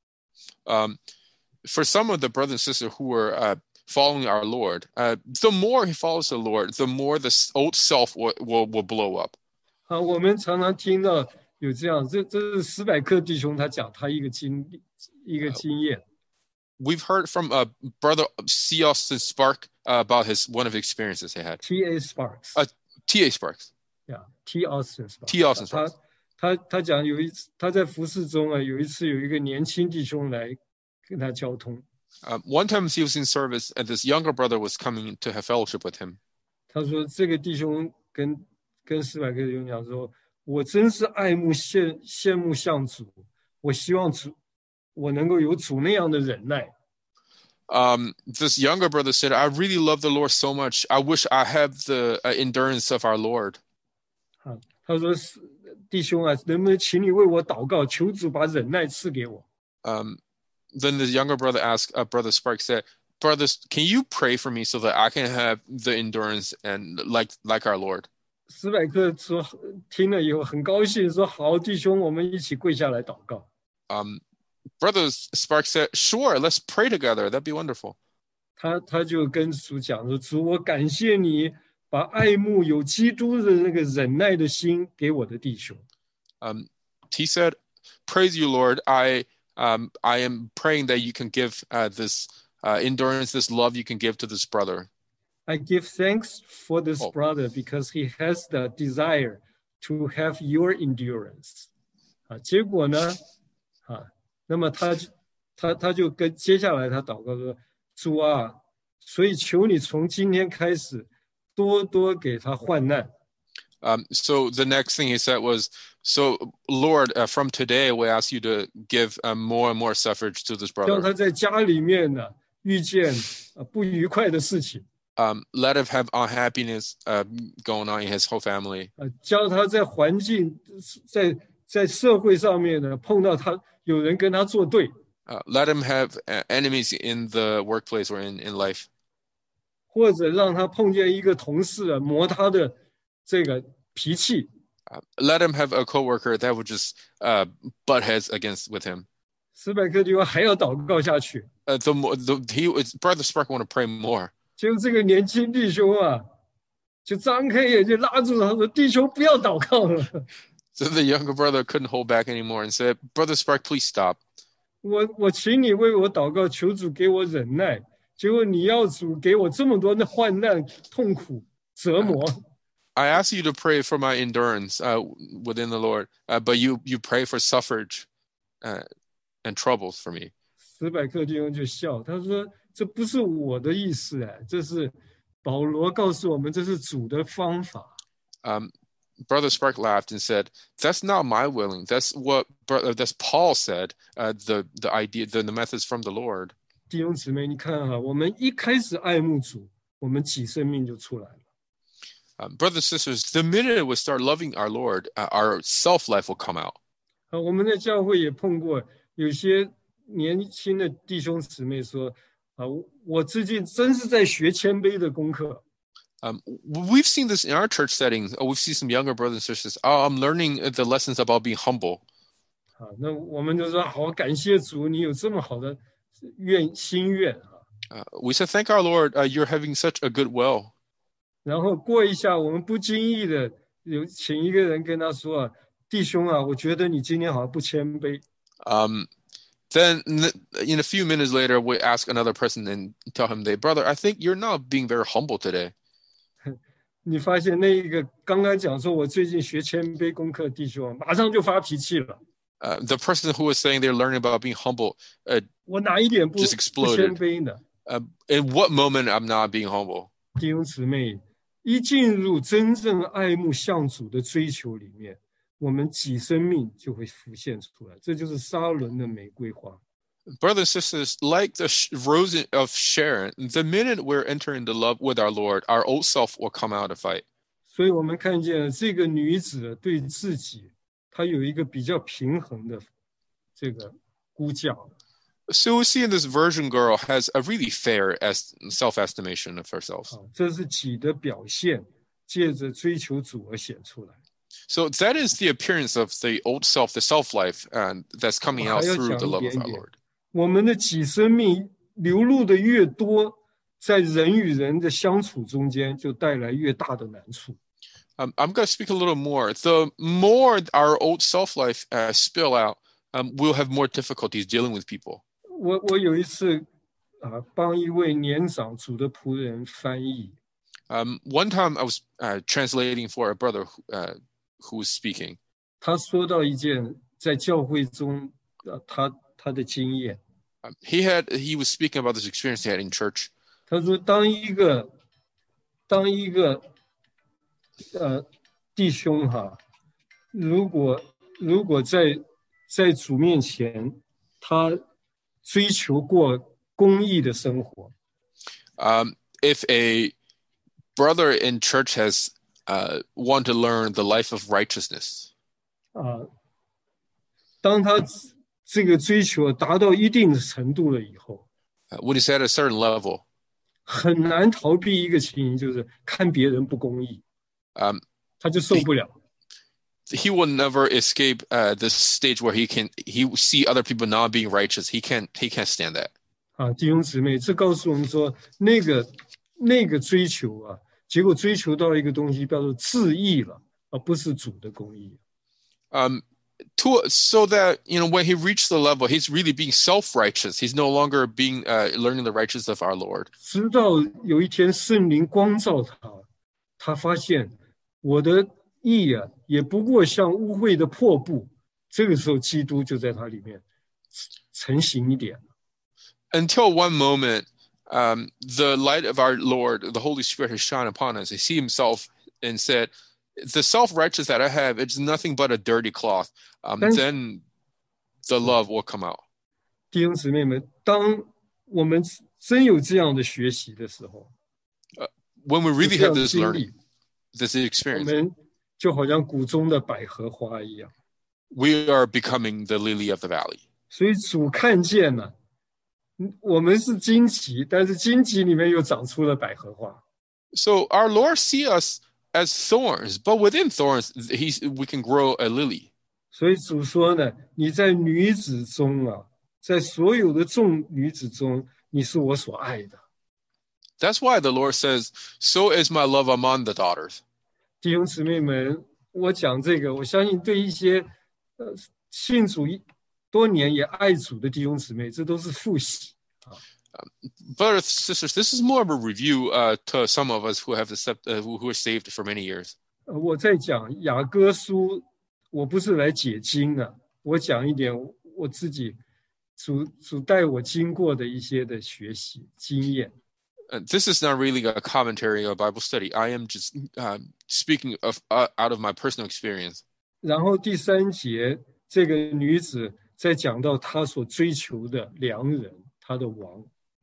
Um, for some of the brothers and sisters who are uh, following our Lord, uh, the more he follows the Lord, the more the old self will, will, will blow up. 啊，我们常常听到有这样，这这是史百克弟兄他讲他一个经历，一个经验。 We've heard from uh, brother C. Austin Spark uh, about his one of the experiences he had. T. A. Sparks. Uh, T. A. Sparks. Yeah, T. Austin Sparks. T. Austin Sparks. 他他他讲有一次他在服侍中啊，有一次有一个年轻弟兄来跟他交通。 Um, one time he was in service, and this younger brother was coming to have fellowship with him. 他说这个弟兄跟跟史百克弟兄讲说，我真是爱慕羡羡慕向主，我希望主。我能够有主那样的忍耐。 Um, this younger brother said, I really love the Lord so much. I wish I have the uh, endurance of our Lord. 啊，他说弟兄啊，能不能请你为我祷告，求主把忍耐赐给我。 Um, then the younger brother asked, uh, brother Spark said, brothers, can you pray for me so that I can have the endurance and like, like our Lord? 史百克说听了以后很高兴，说好弟兄，我们一起跪下来祷告。 Um, Brother Spark said, sure, let's pray together. That'd be wonderful. 他他就跟主讲说，主，我感谢你把爱慕有基督的那个忍耐的心给我的弟兄。 Um, he said, praise you, Lord. I, um, I am praying that you can give uh, this uh, endurance, this love you can give to this brother. I give thanks for this oh. brother because he has the desire to have your endurance. 啊，结果呢，啊。那么他他他就跟接下来他祷告说，主啊，所以求你从今天开始多多给他患难。 Um, so the next thing he said was, so Lord, uh, from today we ask you to give uh, more and more suffrage to this brother. 让他在家里面呢遇见不愉快的事情。 Um, let him have unhappiness uh, going on in his whole family. 呃，教他在环境在在社会上面呢碰到他。有人跟他作对。 Uh, let him have uh, enemies in the workplace or in, in life. 或者让他碰见一个同事啊，磨他的这个脾气。 Uh, let him have a coworker that would just uh, butt heads against with him. 史百克弟兄还要祷告下去。 Uh, the, the, he, Brother Spark want to pray more. 就这个年轻弟兄啊，就张开眼睛拉住他说：“弟兄，不要祷告了。” So the younger brother couldn't hold back anymore and said, Brother Spark, please stop. 我我请你为我祷告，求主给我忍耐。结果你要主给我这么多的患难、痛苦、折磨。 I ask you to pray for my endurance uh, within the Lord, uh, but you you pray for suffrage uh, and troubles for me. 史百克弟兄就笑，他说：“这不是我的意思哎，这是保罗告诉我们，这是主的方法。” Um. Brother Spark laughed and said, "That's not my willing. That's what that's Paul said. Uh, the the idea, the, the methods from the Lord." 弟兄姊妹，你看哈，我们一开始爱慕主，我们己生命就出来了。 Um, brothers and sisters, the minute we start loving our Lord, uh, our self life will come out. 啊，我们在教会也碰过有些年轻的弟兄姊妹说：“啊，我最近真是在学谦卑的功课。” Um, we've seen this in our church settings. Oh, we've seen some younger brothers and sisters. Oh, I'm learning the lessons about being humble. 啊，那我们就说好，感谢主，你有这么好的愿心愿啊。 Uh, we said, thank our Lord, uh, you're having such a good will. 然后过一下，我们不经意的有请一个人跟他说啊，弟兄啊，我觉得你今天好像不谦卑。 Um, then in a few minutes later, we ask another person and tell him, they, brother, I think you're not being very humble today. 你发现那一个刚刚讲说我最近学谦卑功课弟兄，马上就发脾气了。 Uh, the person who was saying they're learning about being humble, uh, 我哪一点不 just 不谦 exploded. 卑呢？ Uh, in what moment I'm not being humble? 弟兄姊妹，一进入真正爱慕向主的追求里面， 我们己生命就会浮现出来，这就是沙伦的玫瑰花。 Brothers and sisters, like the rose of Sharon, the minute we're entering the love with our Lord, our old self will come out to fight. 所以我们看见这个女子对自己，她有一个比较平衡的这个估价。 So we see in this virgin girl has a really fair self-estimation of herself. 这是己的表现，借着追求主而显出来。 So that is the appearance of the old self, the self-life, and that's coming out through the love of our Lord. 我们的己生命流露的越多，在人与人的相处中间，就带来越大的难处。 Um, I'm going to speak a little more. The more our old self-life uh, spill out, um, we'll have more difficulties dealing with people. 我我有一次啊，帮一位年长主的仆人翻译。 Um, one time I was uh, translating for a brother who, uh, who was speaking. 他说到一件在教会中呃他他的经验。 Um, he had he was speaking about this experience he had in church. 他说，当一个当一个呃弟兄哈，如果如果在在主面前，他追求过公义的生活。 Um, if a brother in church has uh, want to learn the life of righteousness. 啊，当他这个追求达到一定的程度了以后， uh, when he's at a certain level, 很难逃避一个情形，就是看别人不公义， um, 他就受不了。 He will never escape uh, this stage where he can he see other people not being righteous. He can't he can't stand that. 啊，弟兄姊妹，这告诉我们说，那个那个追求啊，结果追求到一个东西叫做自义了，而不是主的公义。 Um, to so that you know when he reached the level, he's really being self-righteous. He's no longer being uh, learning the righteousness of our Lord. 直到有一天圣灵光照他，他发现我的义啊，也不过像污秽的破布。这个时候，基督就在他里面成型一点。 Until one moment, um, the light of our Lord, the Holy Spirit, has shone upon us. He see Himself and said, "The self-righteous that I have, it's nothing but a dirty cloth." Um, then the love will come out. 弟兄姊妹们，当我们真有这样的学习的时候， uh, when we really have this learning, this experience, 我们就好像谷中的百合花一样。 We are becoming the lily of the valley. 所以主看见了，我们是荆棘，但是荆棘里面又长出了百合花。 So our Lord see us as thorns, but within thorns, he's, we can grow a lily. 所以主说呢，你在女子中啊，在所有的众女子中，你是我所爱的。 That's why the Lord says, "So is my love among the daughters." 弟兄姊妹们，我讲这个，我相信对一些呃信主多年也爱主的弟兄姊妹，这都是复习。 Brothers and sisters, this is more of a review uh, to some of us who have accept, uh, who, who are saved for many years. 我在讲雅歌书，我不是来解经的，我讲一点我自己主主带我经过的一些的学习经验。 Uh, this is not really a commentary or Bible study. I am just uh, speaking of uh, out of my personal experience. 然后第三节，这个女子在讲到她所追求的良人，她的王。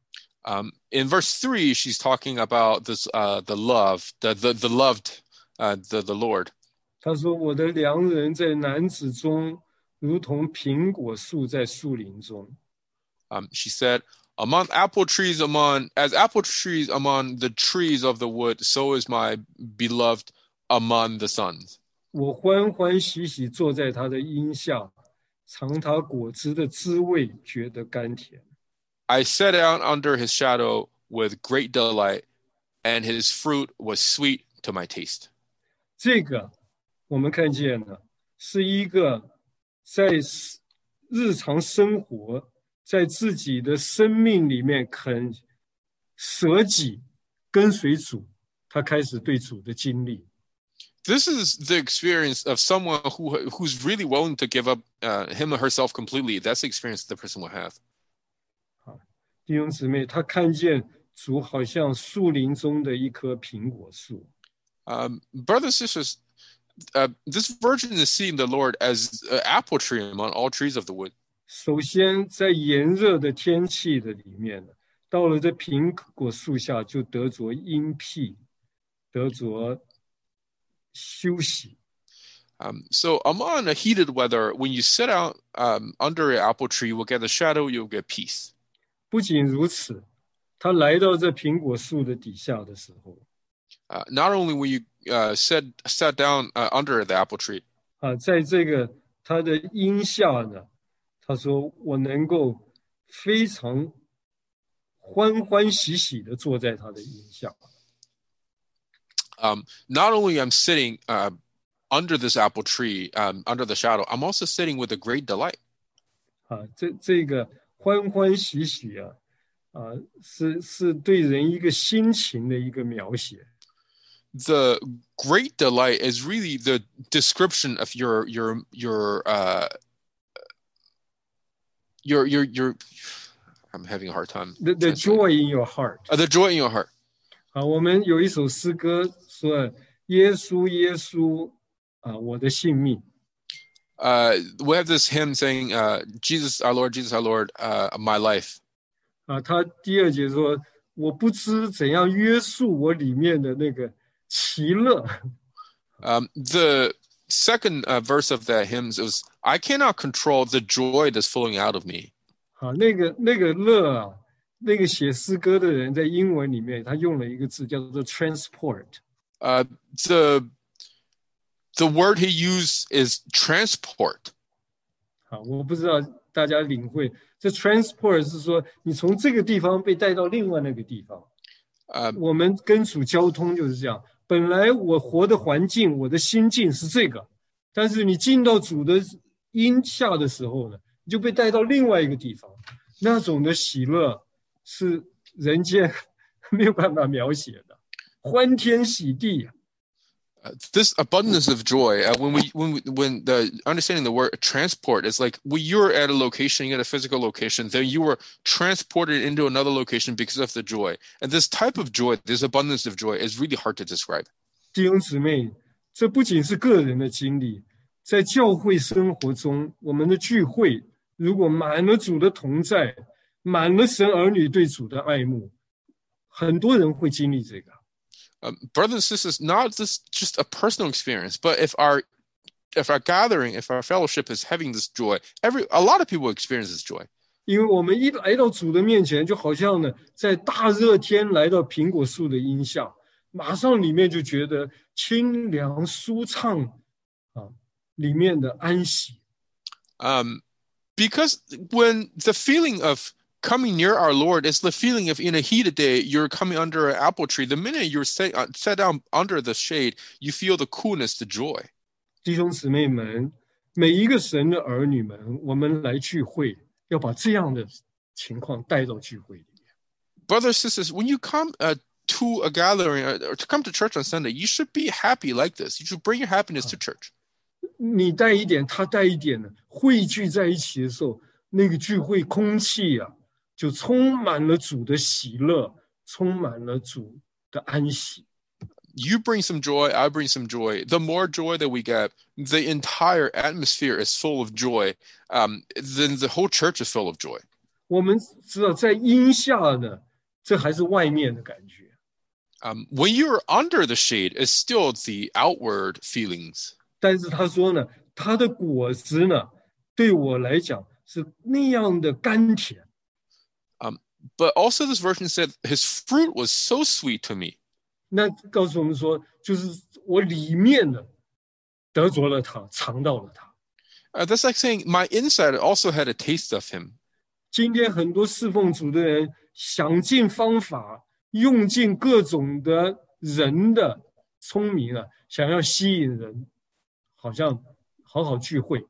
Um, in verse three, she's talking about this, uh, the love, the the, the loved, uh, the the Lord. 她说：“我的良人在男子中，如同苹果树在树林中。” Um, she said, "Among apple trees, among as apple trees among the trees of the wood, so is my beloved among the sons." 我欢欢喜喜坐在他的荫下，尝他果子的滋味，觉得甘甜。 I sat down under his shadow with great delight, and his fruit was sweet to my taste. 这个我们看见了，是一个在日常生活，在自己的生命里面肯舍己跟随主，他开始对主的经历。 This is the experience of someone who who's really willing to give up uh, him or herself completely. That's the experience the person will have. 弟兄姊妹，他看见主好像树林中的一棵苹果树。 Um, brothers and sisters, uh, this virgin is seeing the Lord as an apple tree among all trees of the wood. 首先，在炎热的天气的里面，到了这苹果树下，就得着荫庇，得着休息。 Um, so among a heated weather, when you sit out um, under an apple tree, you will get the shadow, you'll get peace. 不仅如此，他来到这苹果树的底下的时候， uh, not only will you uh, sit sat down uh, under the apple tree, 啊，在这个他的荫下呢，他说我能够非常欢欢喜喜的坐在他的荫下。 Um, not only I'm sitting uh, under this apple tree, um, under the shadow, I'm also sitting with a great delight. 啊，这这个欢欢喜喜啊，啊，是是对人一个心情的一个描写。 The great delight is really the description of your your your uh your your your. I'm having a hard time. The the joy in your heart. Uh, the joy in your heart. 啊，我们有一首诗歌说：“耶稣，耶稣，啊，我的性命。” Uh, we have this hymn saying, uh, "Jesus, our Lord, Jesus, our Lord, uh, my life." 啊，他第二节说：“我不知怎样约束我里面的那个喜乐。” Um, the second uh, verse of that hymn is, "I cannot control the joy that's flowing out of me." 啊，那个那个乐啊，那个写诗歌的人在英文里面，他用了一个字叫做 transport。 Uh, the the word he used is transport. 啊，我不知道大家领会，这 transport 是说你从这个地方被带到另外那个地方。 Uh, 我们跟主交通就是这样，本来我活的环境，我的心境是这个，但是你进到主的荫下的时候呢，你就被带到另外一个地方，那种的喜乐是人间没有办法描写的，欢天喜地。 Uh, this abundance of joy, uh, when we when we, when the understanding the word transport is like when you're at a location, you're at a physical location, then you were transported into another location because of the joy. And this type of joy, this abundance of joy, is really hard to describe. 弟兄姊妹，这不仅是个人的经历，在教会生活中，我们的聚会如果满了主的同在，满了神儿女对主的爱慕，很多人会经历这个。 Um, brothers and sisters, not this just a personal experience, but if our if our gathering, if our fellowship is having this joy, every a lot of people experience this joy. 因为我们一来到主的面前，就好像呢，在大热天来到苹果树的荫下，马上里面就觉得清凉舒畅啊，里面的安息。 Um, because when the feeling of coming near our Lord is the feeling of in a heated day, you're coming under an apple tree. The minute you're set, uh, set down under the shade, you feel the coolness, the joy. 弟兄姊妹们，每一个神的儿女们，我们来聚会，要把这样的情况带到聚会里面。 Brothers, sisters, when you come uh, to a gathering uh, or to come to church on Sunday, you should be happy like this. You should bring your happiness to church. 你带一点，他带一点呢，汇聚在一起的时候，那个聚会空气啊，就充满了主的喜乐，充满了主的安息。 You bring some joy, I bring some joy. The more joy that we get, the entire atmosphere is full of joy. Um, then the whole church is full of joy. 我们知道，在荫下呢，这还是外面的感觉。 Um, when you're under the shade, it's still the outward feelings. 但是他说呢，他的果子呢，对我来讲是那样的甘甜。 Um, but also this version said his fruit was so sweet to me. 那告诉我们说，就是我里面呢得着了他，尝到了他。 Uh, that's like saying my inside also had a taste of him. 今天很多侍奉主的人想尽方法，用尽各种的人的聪明啊，想要吸引人，好像好好聚会。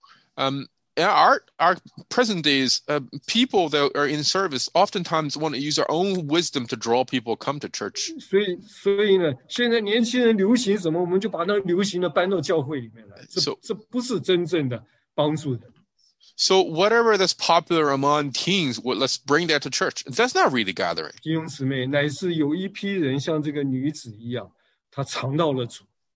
Um, in our our present days, uh, people that are in service oftentimes want to use their own wisdom to draw people come to church. 所以，所以呢，现在年轻人流行什么，我们就把那流行的搬到教会里面来。这 So- 这不是真正的帮助人。 So whatever that's popular among teens, well, let's bring that to church. That's not really gathering. 弟兄姊妹，乃是有一批人像这个女子一样，她尝到了主。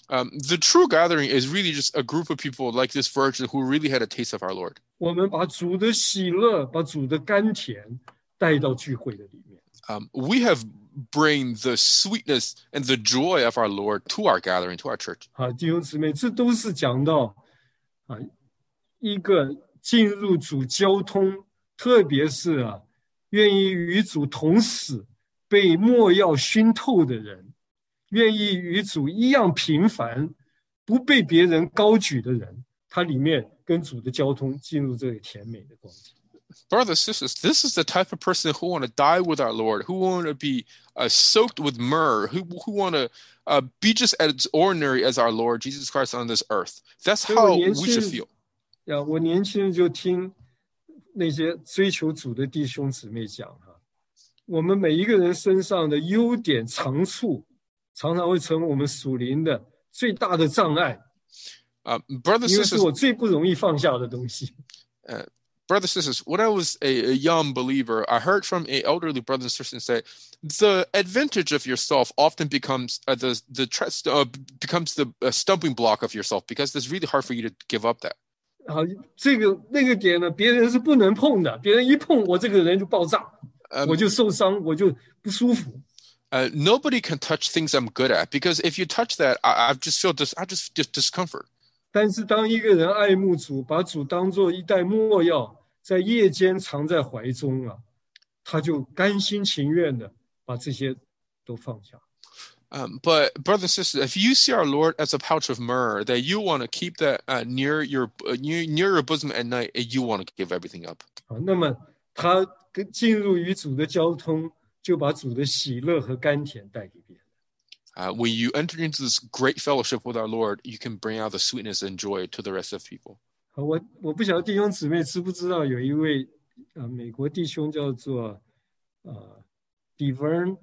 Um, the true gathering is really just a group of people like this virgin who really had a taste of our Lord. 我们把主的喜乐，把主的甘甜带到聚会的里面。 Um, we have bring the sweetness and the joy of our Lord to our gathering, to our church. 啊，弟兄姊妹，这都是讲到啊，一个进入主交通，特别是啊，愿意与主同死，被没药熏透的人，愿意与主一样平凡，不被别人高举的人，他里面跟主的交通进入这个甜美的光景。 Brothers, sisters, this is the type of person who want to die with our Lord, who want to be uh, soaked with myrrh, who, who want to uh, be just as ordinary as our Lord Jesus Christ on this earth. That's how we should feel. 呀，我年轻人就听那些追求主的弟兄姊妹讲哈，我们每一个人身上的优点长处，常常会成为我们属灵的最大的障碍。 Uh, brothers, 因为是 sisters, 我最不容易放下的东西。 uh, Brothers and sisters, when I was a, a young believer, I heard from an elderly brother and sister say, the advantage of yourself often becomes uh, the the uh, becomes the uh, stumbling block of yourself because it's really hard for you to give up that. 好，这个那个点呢，别人是不能碰的，别人一碰我这个人就爆炸， um, 我就受伤，我就不舒服。 Uh, nobody can touch things I'm good at because if you touch that, I, I just feel dis I just feel discomfort. 但是当一个人爱慕主，把主当作一袋墨药，在夜间藏在怀中啊，他就甘心情愿的把这些都放下。 Um, but brothers and sisters, if you see our Lord as a pouch of myrrh, that you want to keep that uh, near your uh, near near your bosom at night, you want to give everything up. 好，那么他跟进入与主的交通，就把主的喜乐和甘甜带给别人。 Uh, when you enter into this great fellowship with our Lord, you can bring out the sweetness and joy to the rest of people. 好，我我不晓得弟兄姊妹知不知道，有一位呃美国弟兄叫做呃 Devern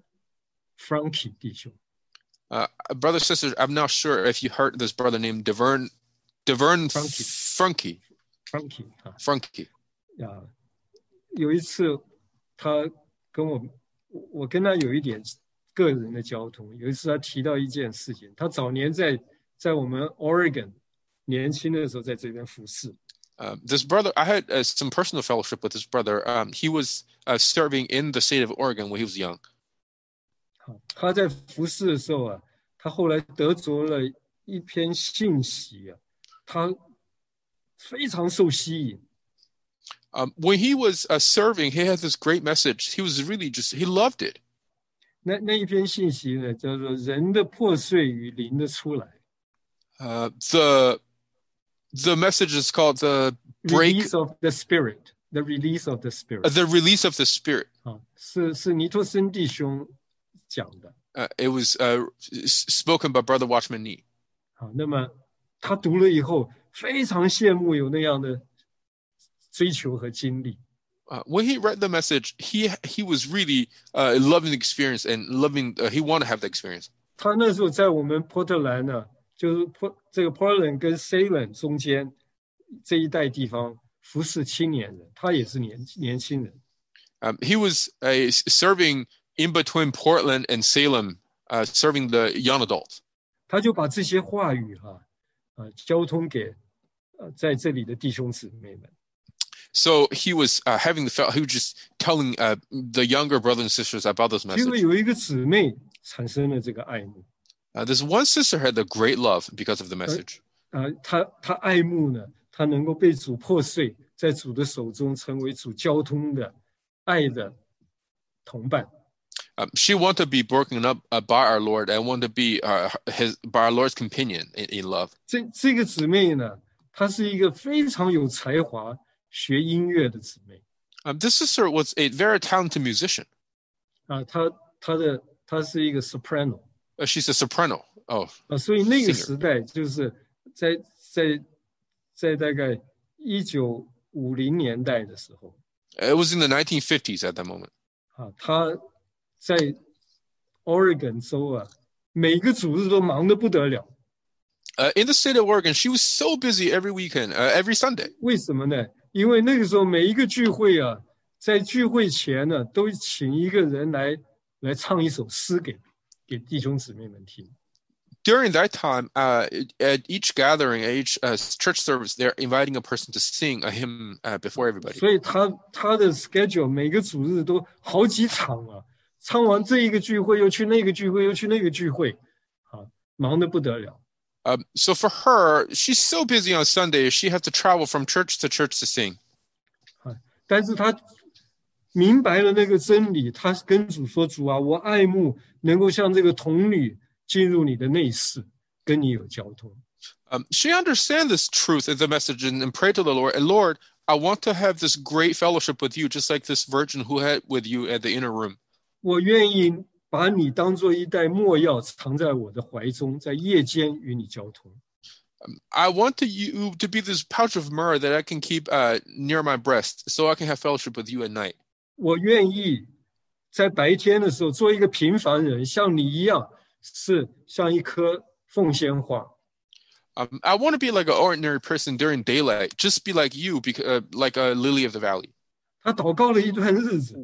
Frankie 弟兄。 Uh, brothers, sisters, I'm not sure if you heard this brother named Devern Devern Frankie. Frankie 啊 Frankie. 呀，有一次他跟我，我跟他有一点个人的交通。有一次他提到一件事情，他早年在在我们 Oregon 年轻的时候在这边服侍。 Uh, this brother, I had uh, some personal fellowship with this brother. Um, he was uh, serving in the state of Oregon when he was young. 好，他在服侍的时候啊，他后来得着了一篇信息啊，他非常受吸引。 Um, when he was uh, serving, he had this great message. He was really just, he loved it. 那那一篇信息呢，叫做“人的破碎与灵的出来”。 Uh, the the message is called the break release of the spirit, the release of the spirit. Uh, the release of the spirit. 啊，是是尼托森弟兄讲的。 Uh, it was uh, spoken by Brother Watchman Nee. 好，那么他读了以后，非常羡慕有那样的追求和经历。 Uh, when he read the message, he he was really uh, loving the experience and loving. Uh, he wanted to have the experience. 他那时候在我们波特兰呢，就是波这个 Portland 跟 Salem 中间这一带地方服侍青年人，他也是年年轻人。 Um, he was uh, serving in between Portland and Salem, uh, serving the young adults. 他就把这些话语哈、啊，呃，交通给呃在这里的弟兄姊妹们。 So he was uh, having the he was just telling uh, the younger brothers and sisters about this message. 结果有一个姊妹产生了这个爱慕。 Uh, this one sister had a great love because of the message. 啊、呃，她她爱慕呢，她能够被主破碎，在主的手中成为主交通的爱的同伴。 Um, she wanted to be broken up uh, by our Lord and wanted to be uh, his by our Lord's companion in, in love. 这这个姊妹呢，她是一个非常有才华。学音乐的姊妹， Um, this sister was a very talented musician. 啊，她她的她是一个 soprano. Uh, she's a soprano. Oh, 啊，所以那个 singer. 时代就是在在在大概一九五零年代的时候， It was in the nineteen fifties at that moment. 啊，她在 Oregon 州啊，每个主日都忙得不得了。 Uh, in the state of Oregon, she was so busy every weekend, uh, every Sunday. 为什么呢？因为那个时候每一个聚会啊，在聚会前呢，都请一个人来来唱一首诗给给弟兄姊妹们听。 during that time, uh, at each gathering, at each uh, church service, they're inviting a person to sing a hymn uh, before everybody. 所以他他的 schedule 每个主日都好几场啊，唱完这一个聚会又去那个聚会又去那个聚会，啊，忙得不得了。 Um, so for her, she's so busy on Sunday, she has to travel from church to church to sing. 啊，但是他明白了那个真理，他跟主说：“主啊，我爱慕能够像这个童女进入你的内室，跟你有交通。” Um, she understands this truth as the message and, and pray to the Lord. And Lord, I want to have this great fellowship with you, just like this virgin who had with you at the inner room. 我愿意把你当作一袋墨药藏在我的怀中，在夜间与你交通。 Um, I want to you to be this pouch of myrrh that I can keep uh, near my breast, so I can have fellowship with you at night. 我愿意在白天的时候做一个平凡人，像你一样，是像一颗凤仙花。 Um, I want to be like an ordinary person during daylight, just be like you, because, uh, like a lily of the valley. 他祷告了一段日子，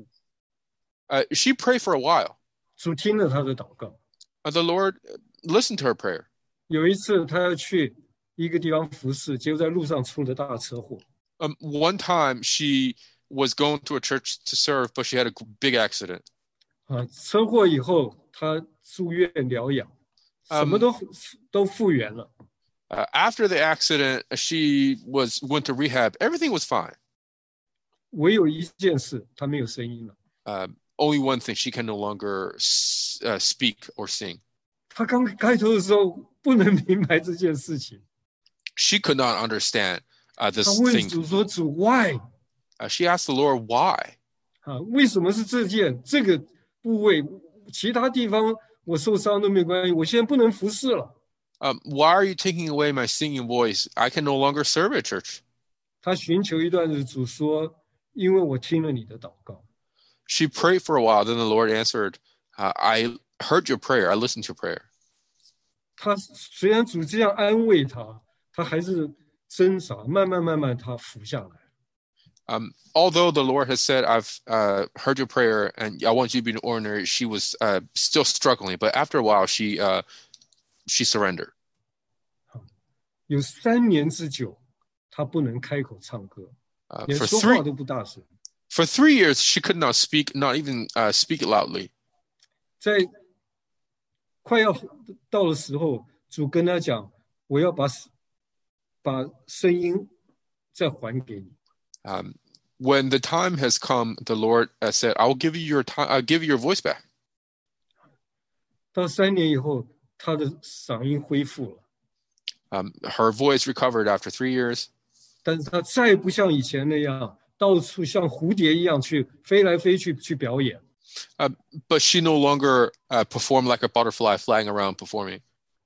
Uh, she prayed for a while. 主听了他的祷告。 Uh, the Lord listened to her prayer. 有一次，他要去一个地方服侍，结果在路上出了大车祸。 Um, one time she was going to a church to serve, but she had a big accident. 啊，车祸以后，他住院疗养，什么都、um, 都复原了。 Uh, after the accident, she was went to rehab. Everything was fine. 唯有一件事，他没有声音了。 Uh, only one thing, she can no longer uh, speak or sing. 他刚开头的时候不能明白这件事情。 She could not understand uh, this 他问 thing. 主说：“主 ，Why？” Uh, she asked the Lord, "Why?" 啊，为什么是这件这个部位？其他地方我受伤都没关系，我现在不能服侍了。 Um, why are you taking away my singing voice? I can no longer serve at church. 他寻求一段日，主说：“因为我听了你的祷告。” She prayed for a while. Then the Lord answered, uh, "I heard your prayer. I listened to your prayer." 他虽然主这样安慰他，他还是挣扎，慢慢慢慢他服下来。 Um, although the Lord has said, "I've uh, heard your prayer, and I want you to be an ordinary," she was uh, still struggling. But after a while, she uh, she surrendered. 有三年之久，他不能开口唱歌， uh, 连 for 说 three 话都不大声。 For three years, she could not speak, not even uh, speak loudly. 在快要到的时候，主跟他讲：“我要把把声音再还给你。” Um, when the time has come, the Lord uh, said, "I will give you your time. I'll give you your voice back." 到三年以后，他的嗓音恢复了。 Um, her voice recovered after three years. 但是他再不像以前那样，到处像蝴蝶一样去飞来飞去去表演。 Uh, but she no longer uh, performed like a butterfly flying around performing.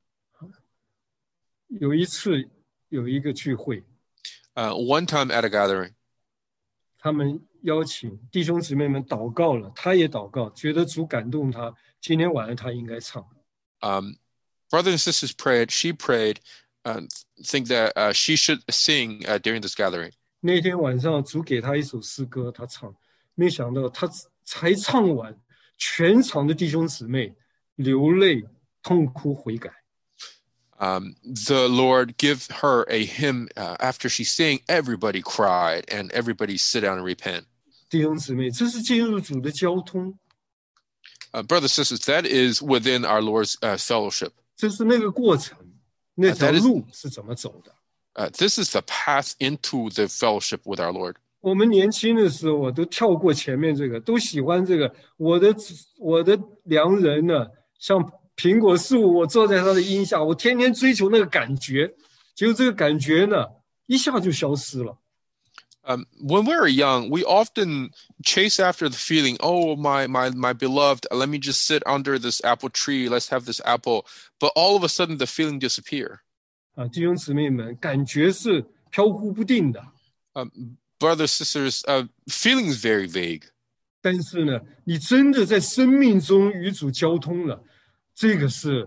有一次，有一个聚会， Uh, one time at a gathering, 他们邀请弟兄姊妹们祷告了，他也祷告，觉得主感动他，今天晚上他应该唱。 um, brothers and sisters prayed. She prayed, uh, think that uh, she should sing uh, during this gathering. 那天晚上，主给他一首诗歌，他唱，没想到他才唱完，全场的弟兄姊妹流泪痛哭悔改。 Um, the Lord give her a hymn uh, after she sang. Everybody cried, and everybody sit down and repent. 弟兄姊妹，这是进入主的交通， Uh, brothers and sisters, that is within our Lord's uh, fellowship. 这是那个过程，那条 that is- 路是怎么走的。 Uh, this is the path into the fellowship with our Lord. 我们年轻的时候，我都跳过前面这个，都喜欢这个。我的我的良人呢，像苹果树，我坐在他的荫下，我天天追求那个感觉，结果这个感觉呢，一下就消失了。 Um, when we're young, we often chase after the feeling, "Oh, my my my beloved, let me just sit under this apple tree. Let's have this apple." But all of a sudden, the feeling disappear. 啊，弟兄姊妹们，感觉是飘忽不定的， Um, brothers, sisters, uh, feelings very vague. 但是呢，你真的在生命中与主交通了，这个是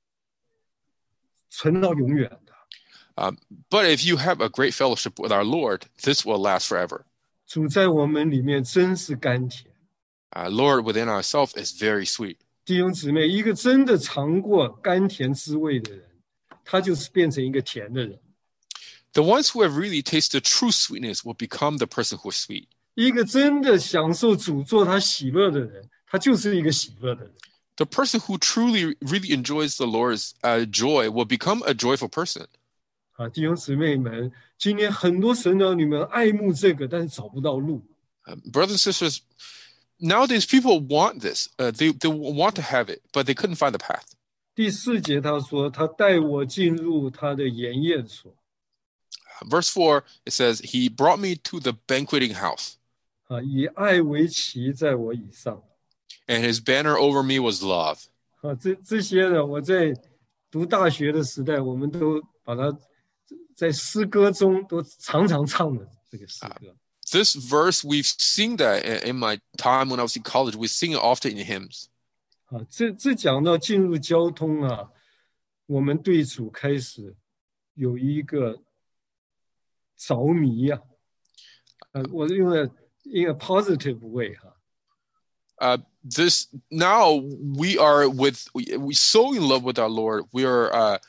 存到永远的。 Um, but if you have a great fellowship with our Lord, this will last forever. 主在我们里面真是甘甜， Uh, Lord within ourselves is very sweet. 弟兄姊妹，一个真的尝过甘甜滋味的人，他就是变成一个甜的人。 The ones who have really tasted true sweetness will become the person who is sweet. 一个真的享受主做他喜乐的人，他就是一个喜乐的人。 The person who truly, really enjoys the Lord's uh, joy will become a joyful person. 啊，弟兄姊妹们，今天很多神儿女们爱慕这个，但是找不到路。 Uh, brothers and sisters, nowadays people want this. Uh, they, they want to have it, but they couldn't find the path. 第四节他说，他带我进入他的筵宴所。 Verse four, it says, He brought me to the banqueting house. 啊，以爱为旗在我以上。 And his banner over me was love. 啊，这这些呢，我在读大学的时代，我们都把它在诗歌中都常常唱的这个诗歌。 Uh, this verse, we've seen that in my time when I was in college. We sing it often in hymns. 啊，这这讲到进入交通啊，我们对主开始有一个着迷啊。呃，我用了 in a positive way 哈。 Uh, this now we are with we, we so in love with our Lord. We are uh,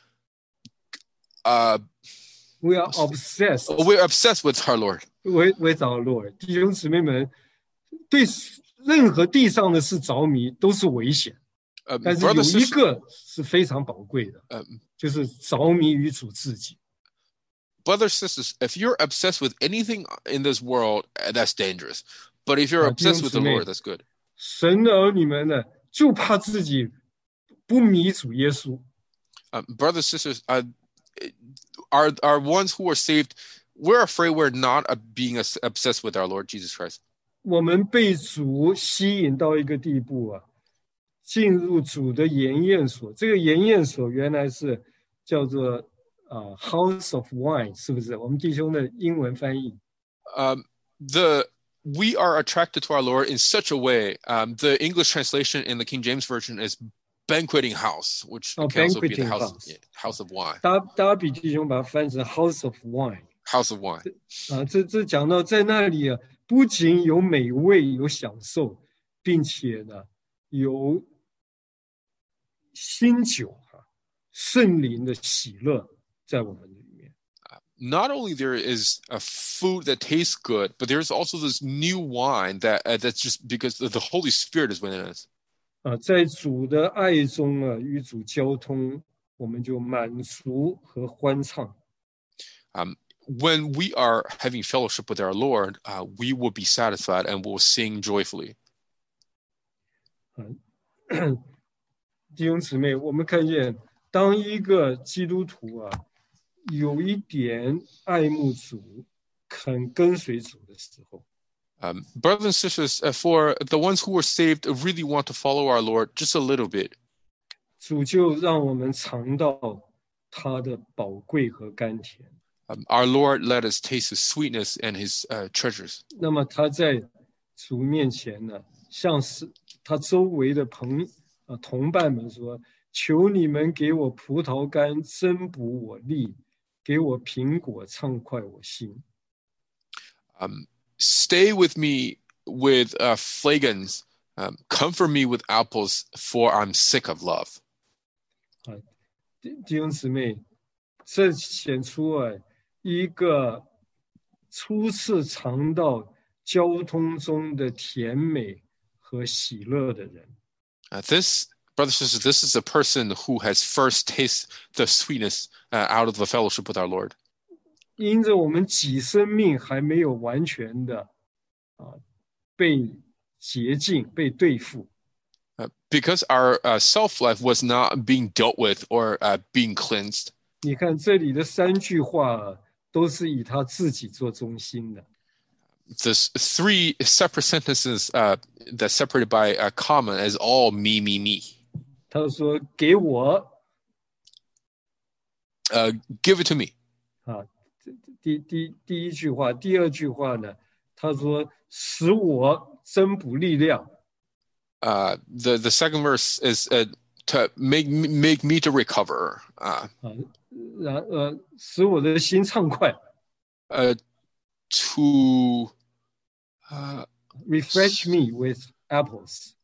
uh, we are obsessed. We're obsessed with our Lord. With with our Lord. 弟兄姊妹们，对任何地上的事着迷都是危险， uh, 但是有一个是非常宝贵的， uh, 就是着迷于主自己。 Brothers, sisters, if you're obsessed with anything in this world, that's dangerous. But if you're obsessed with the Lord, that's good. 神的儿女们呢，就怕自己不迷主耶稣。 Uh, brothers, sisters, uh, are are ones who are saved. We're afraid we're not uh, being obsessed with our Lord Jesus Christ. 我们被主吸引到一个地步啊，进入主的筵宴所。这个筵宴所原来是叫做啊、uh, House of Wine， 是不是？我们弟兄的英文翻译。 Um, the we are attracted to our Lord in such a way. Um, the English translation in the King James Version is banqueting house, which oh, can also be the house, house. Yeah, house of wine. 达达比弟兄把它翻成 House of Wine。House of wine. 啊，这这讲到在那里啊，不仅有美味，有享受，并且呢，有新酒啊，圣灵的喜乐在我们里面。 Not only there is a food that tastes good, but there's also this new wine that uh, that's just because the Holy Spirit is within us. 啊，在主的爱中啊，与主交通，我们就满足和欢唱。 Um, when we are having fellowship with our Lord, uh, we will be satisfied and will sing joyfully. 弟兄姊妹，我们看见，当一个基督徒啊，有一点爱慕主、肯跟随主的时候。 Um, brothers and sisters, uh, for the ones who are saved, really want to follow our Lord just a little bit. 主就让我们尝到他的宝贵和甘甜。 Um, our Lord let us taste His sweetness and His uh, treasures. 那么他在主面前呢，向是他周围的朋呃同伴们说：“求你们给我葡萄干增补我力，给我苹果畅快我心。” Um, Stay with me with uh, flagons. Um, comfort me with apples, for I'm sick of love. 啊，弟兄姊妹，这显出啊一个初次尝到交通中的甜美和喜乐的人。 Uh, this, brothers and sisters, this is a person who has first tasted the sweetness uh, out of the fellowship with our Lord. 因着我们己生命还没有完全的啊被洁净、被对付。 Uh, because our uh, self-life was not being dealt with or uh, being cleansed. 你看这里的三句话都是以他自己做中心的。 This three separate sentences uh, that's separated by a comma is all me, me, me. 他说：“给我 uh, give it to me. 啊，第第第一句话，第二句话呢？他说：“使我增补力量。” Uh, the the second verse is uh, to make make me to recover. Uh, 啊，然呃，使我的心畅快。 Uh, to uh, refresh me with apples.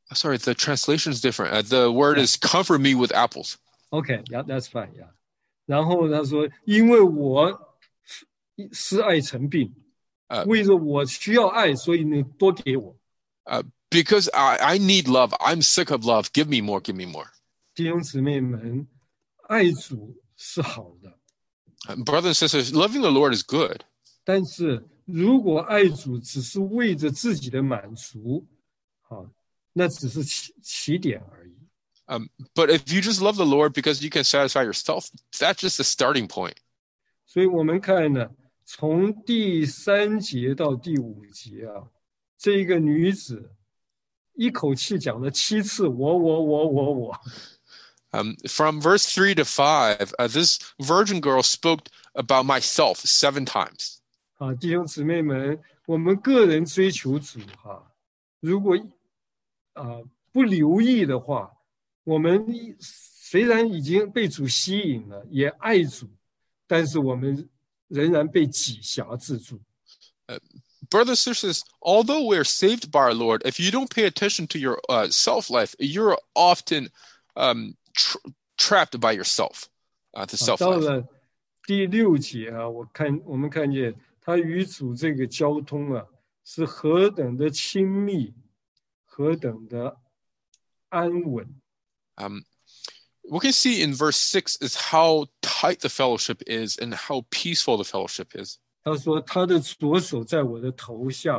Sorry, the translation is different. Uh, the word Yeah. is comfort me with apples. Okay, yeah, that's fine, yeah. 然后他说，因为我是爱成病， Uh, 为着我需要爱，所以你多给我。 uh, because I, I need love. I'm sick of love. Give me more. Give me more. 弟兄姊妹们，爱主是好的， Uh, brothers and sisters, loving the Lord is good. 但是如果爱主只是为着自己的满足，好，那只是起起点而已。 Um, but if you just love the Lord because you can satisfy yourself, that's just the starting point. 所以我们看呢，从第三节到第五节啊，这个女子一口气讲了七次我我我我我。 Um, from verse three to five, uh, this virgin girl spoke about myself seven times. 啊，弟兄姊妹们，我们个人追求主哈，如果啊不留意的话，我们虽然已经被主吸引了，也爱主，但是我们仍然被己辖制住。 Uh, brothers and sisters, although we're saved by our Lord, if you don't pay attention to your uh, self life, you're often um, tra- trapped by yourself, uh, the 啊 self 到 life. 了第六节啊，我看我们看见他与主这个交通啊，是何等的亲密，何等的安稳。 Um, we can see in verse six is how tight the fellowship is and how peaceful the fellowship is. 他说：“他的左手在我的头下，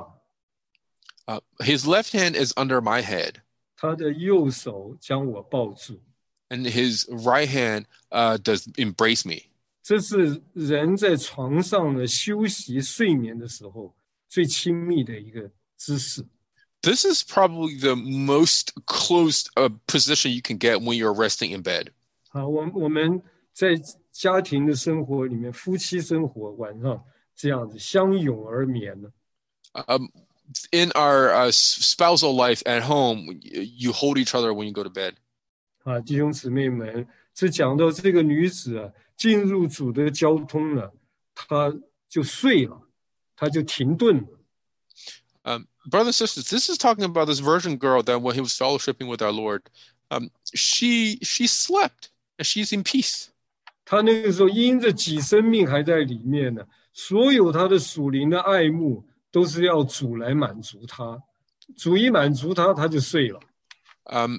Uh, his left hand is under my head, 他的右手将我抱住。” and his right hand uh, does embrace me. 这是人在床上的休息睡眠的时候最亲密的一个姿势。 This is probably the most close uh, position you can get when you're resting in bed. 啊，我我们在家庭的生活里面，夫妻生活晚上这样子相拥而眠呢。 Um, in our uh, spousal life at home, you hold each other when you go to bed. 啊，弟兄姊妹们，这讲到这个女子啊，进入主的交通了，她就睡了，她就停顿了。 Um, brothers and sisters, this is talking about this virgin girl that when he was fellowshipping with our Lord, um, she she slept and she's in peace. 她那个时候因着己生命还在里面呢，所有她的属灵的爱慕都是要主来满足她，主一满足她，她就睡了。 Um,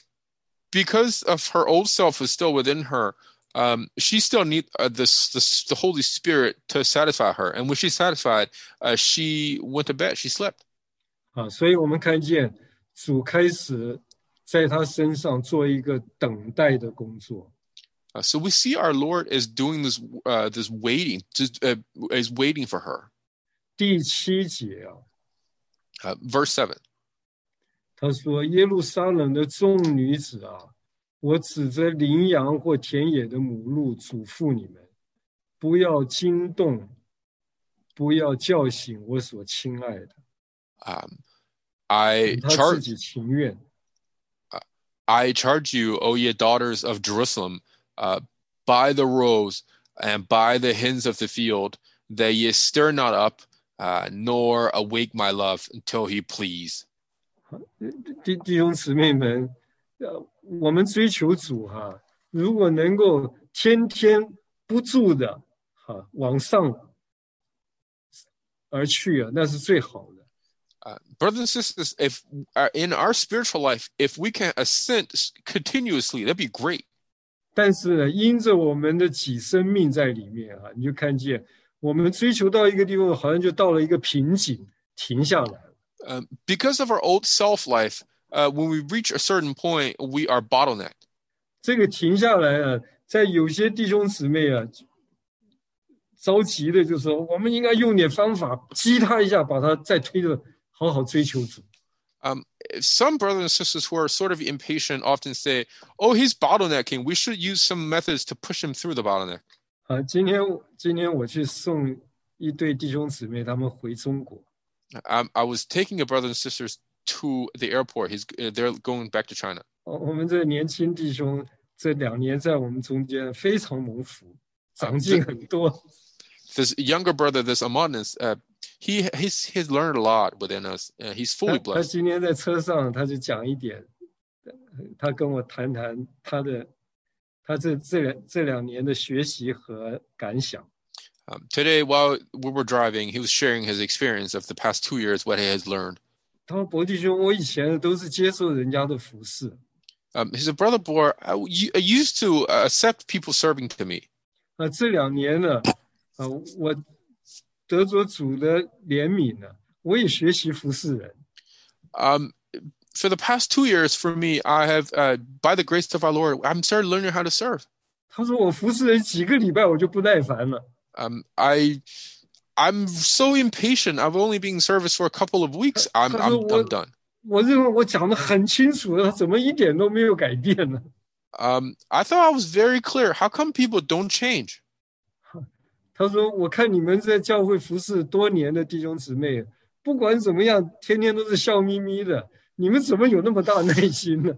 because of her old self is still within her, um, she still need uh, this, this the Holy Spirit to satisfy her. And when she's satisfied, uh, she went to bed. She slept. 啊，所以我们看见主开始在她身上做一个等待的工作。 Uh, so we see our Lord is doing this uh, this waiting, just, uh, is waiting for her. 第七节啊， Uh, verse seven. 他说：“耶路撒冷的众女子啊，我指着羚羊或田野的母鹿嘱咐你们，不要惊动，不要叫醒我所亲爱的。 Um, I 他自 charge 己情愿。 I charge you, O ye daughters of Jerusalem, uh, by the roes and by the hens of the field, that ye stir not up, uh, nor awake my love until he please. 弟弟兄姊妹们，呃，我们追求主哈，如果能够天天不住的哈往上而去啊，那是最好的。 Uh, brothers and sisters, if uh, in our spiritual life, if we can ascend continuously, that'd be great. 但是呢，因着我们的己生命在里面啊，你就看见我们追求到一个地方，好像就到了一个瓶颈，停下来了。 Um, because of our old self life, uh, when we reach a certain point, we are bottlenecked. 这个停下来啊，在有些弟兄姊妹啊，着急的就说，我们应该用点方法激他一下，把他再推着好好追求主。 Um, some brothers and sisters who are sort of impatient often say, "Oh, he's bottlenecking. We should use some methods to push him through the bottleneck." 啊，今天今天我去送一对弟兄姊妹他们回中国， I, I was taking a brother and sisters to the airport. He's uh, they're going back to China. 哦，我们这年轻弟兄这两年在我们中间非常蒙福，长进很多。 This younger brother, this Amadis, uh, he he's he's learned a lot within us. Uh, he's 他 fully 他 blessed. 今天在车上，他就讲一点，他跟我谈谈他的他这这两这两年的学习和感想。 Um, today, while we were driving, he was sharing his experience of the past two years, what he has learned. 他说：“伯弟兄，我以前都是接受人家的服侍。” Um, he said, Brother Bohr, I, I used to uh, accept people serving to me. 啊，这两年呢，啊，我得着主的怜悯呢，我也学习服侍人。 Um, for the past two years, for me, I have, uh, by the grace of our Lord, I'm started learning how to serve. 他说：“我服侍人几个礼拜，我就不耐烦了。” Um, I, I'm so impatient. I've only been in service for a couple of weeks. I'm, 他说 I'm, 我 I'm done. 我认为我讲的很清楚了，他怎么一点都没有改变呢？ Um, I thought I was very clear. How come people don't change? 他说：“我看你们在教会服侍多年的弟兄姊妹，不管怎么样，天天都是笑眯眯的，你们怎么有那么大耐心呢？”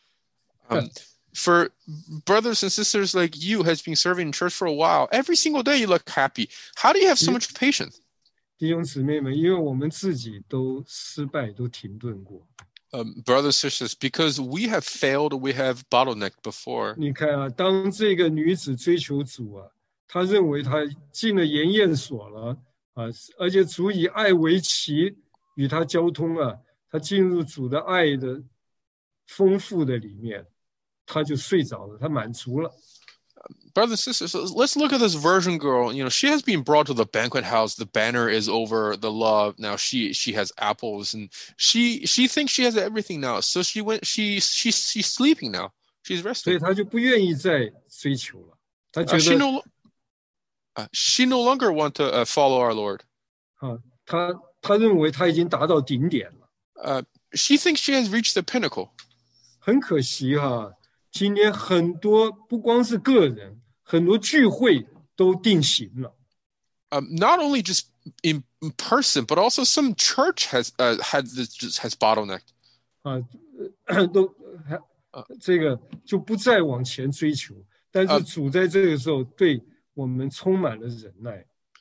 Um, for brothers and sisters like you has been serving in church for a while, every single day you look happy. How do you have so much patience? 弟兄姊妹们，因为我们自己都失败，都停顿过。 Um, brothers and sisters, because we have failed, we have bottlenecked before. 你看啊，当这个女子追求主啊，她认为她进了研验所了啊，而且主以爱为旗与她交通啊，她进入主的爱的丰富的里面，她就睡着了，她满足了。 Brothers and sisters, let's look at this virgin girl. You know, she has been brought to the banquet house. The banner is over the love. Now she she has apples, and she she thinks she has everything now. So she went. She she she's sleeping now. She's 所以 resting. 她就不愿意再追求了。她 Uh, 觉 she 得 no uh, she no longer want to uh, follow our Lord. 啊，她她认为她已经达到顶点了。 Uh, she thinks she has reached the pinnacle. 很可惜哈、啊，今天很多不光是个人，很多聚会都定型了。 Um, not only just in, in person, but also some church has uh, had this just has bottlenecked. 啊，呃都还这个就不再往前追求，但是主在这个时候对我们充满了忍耐。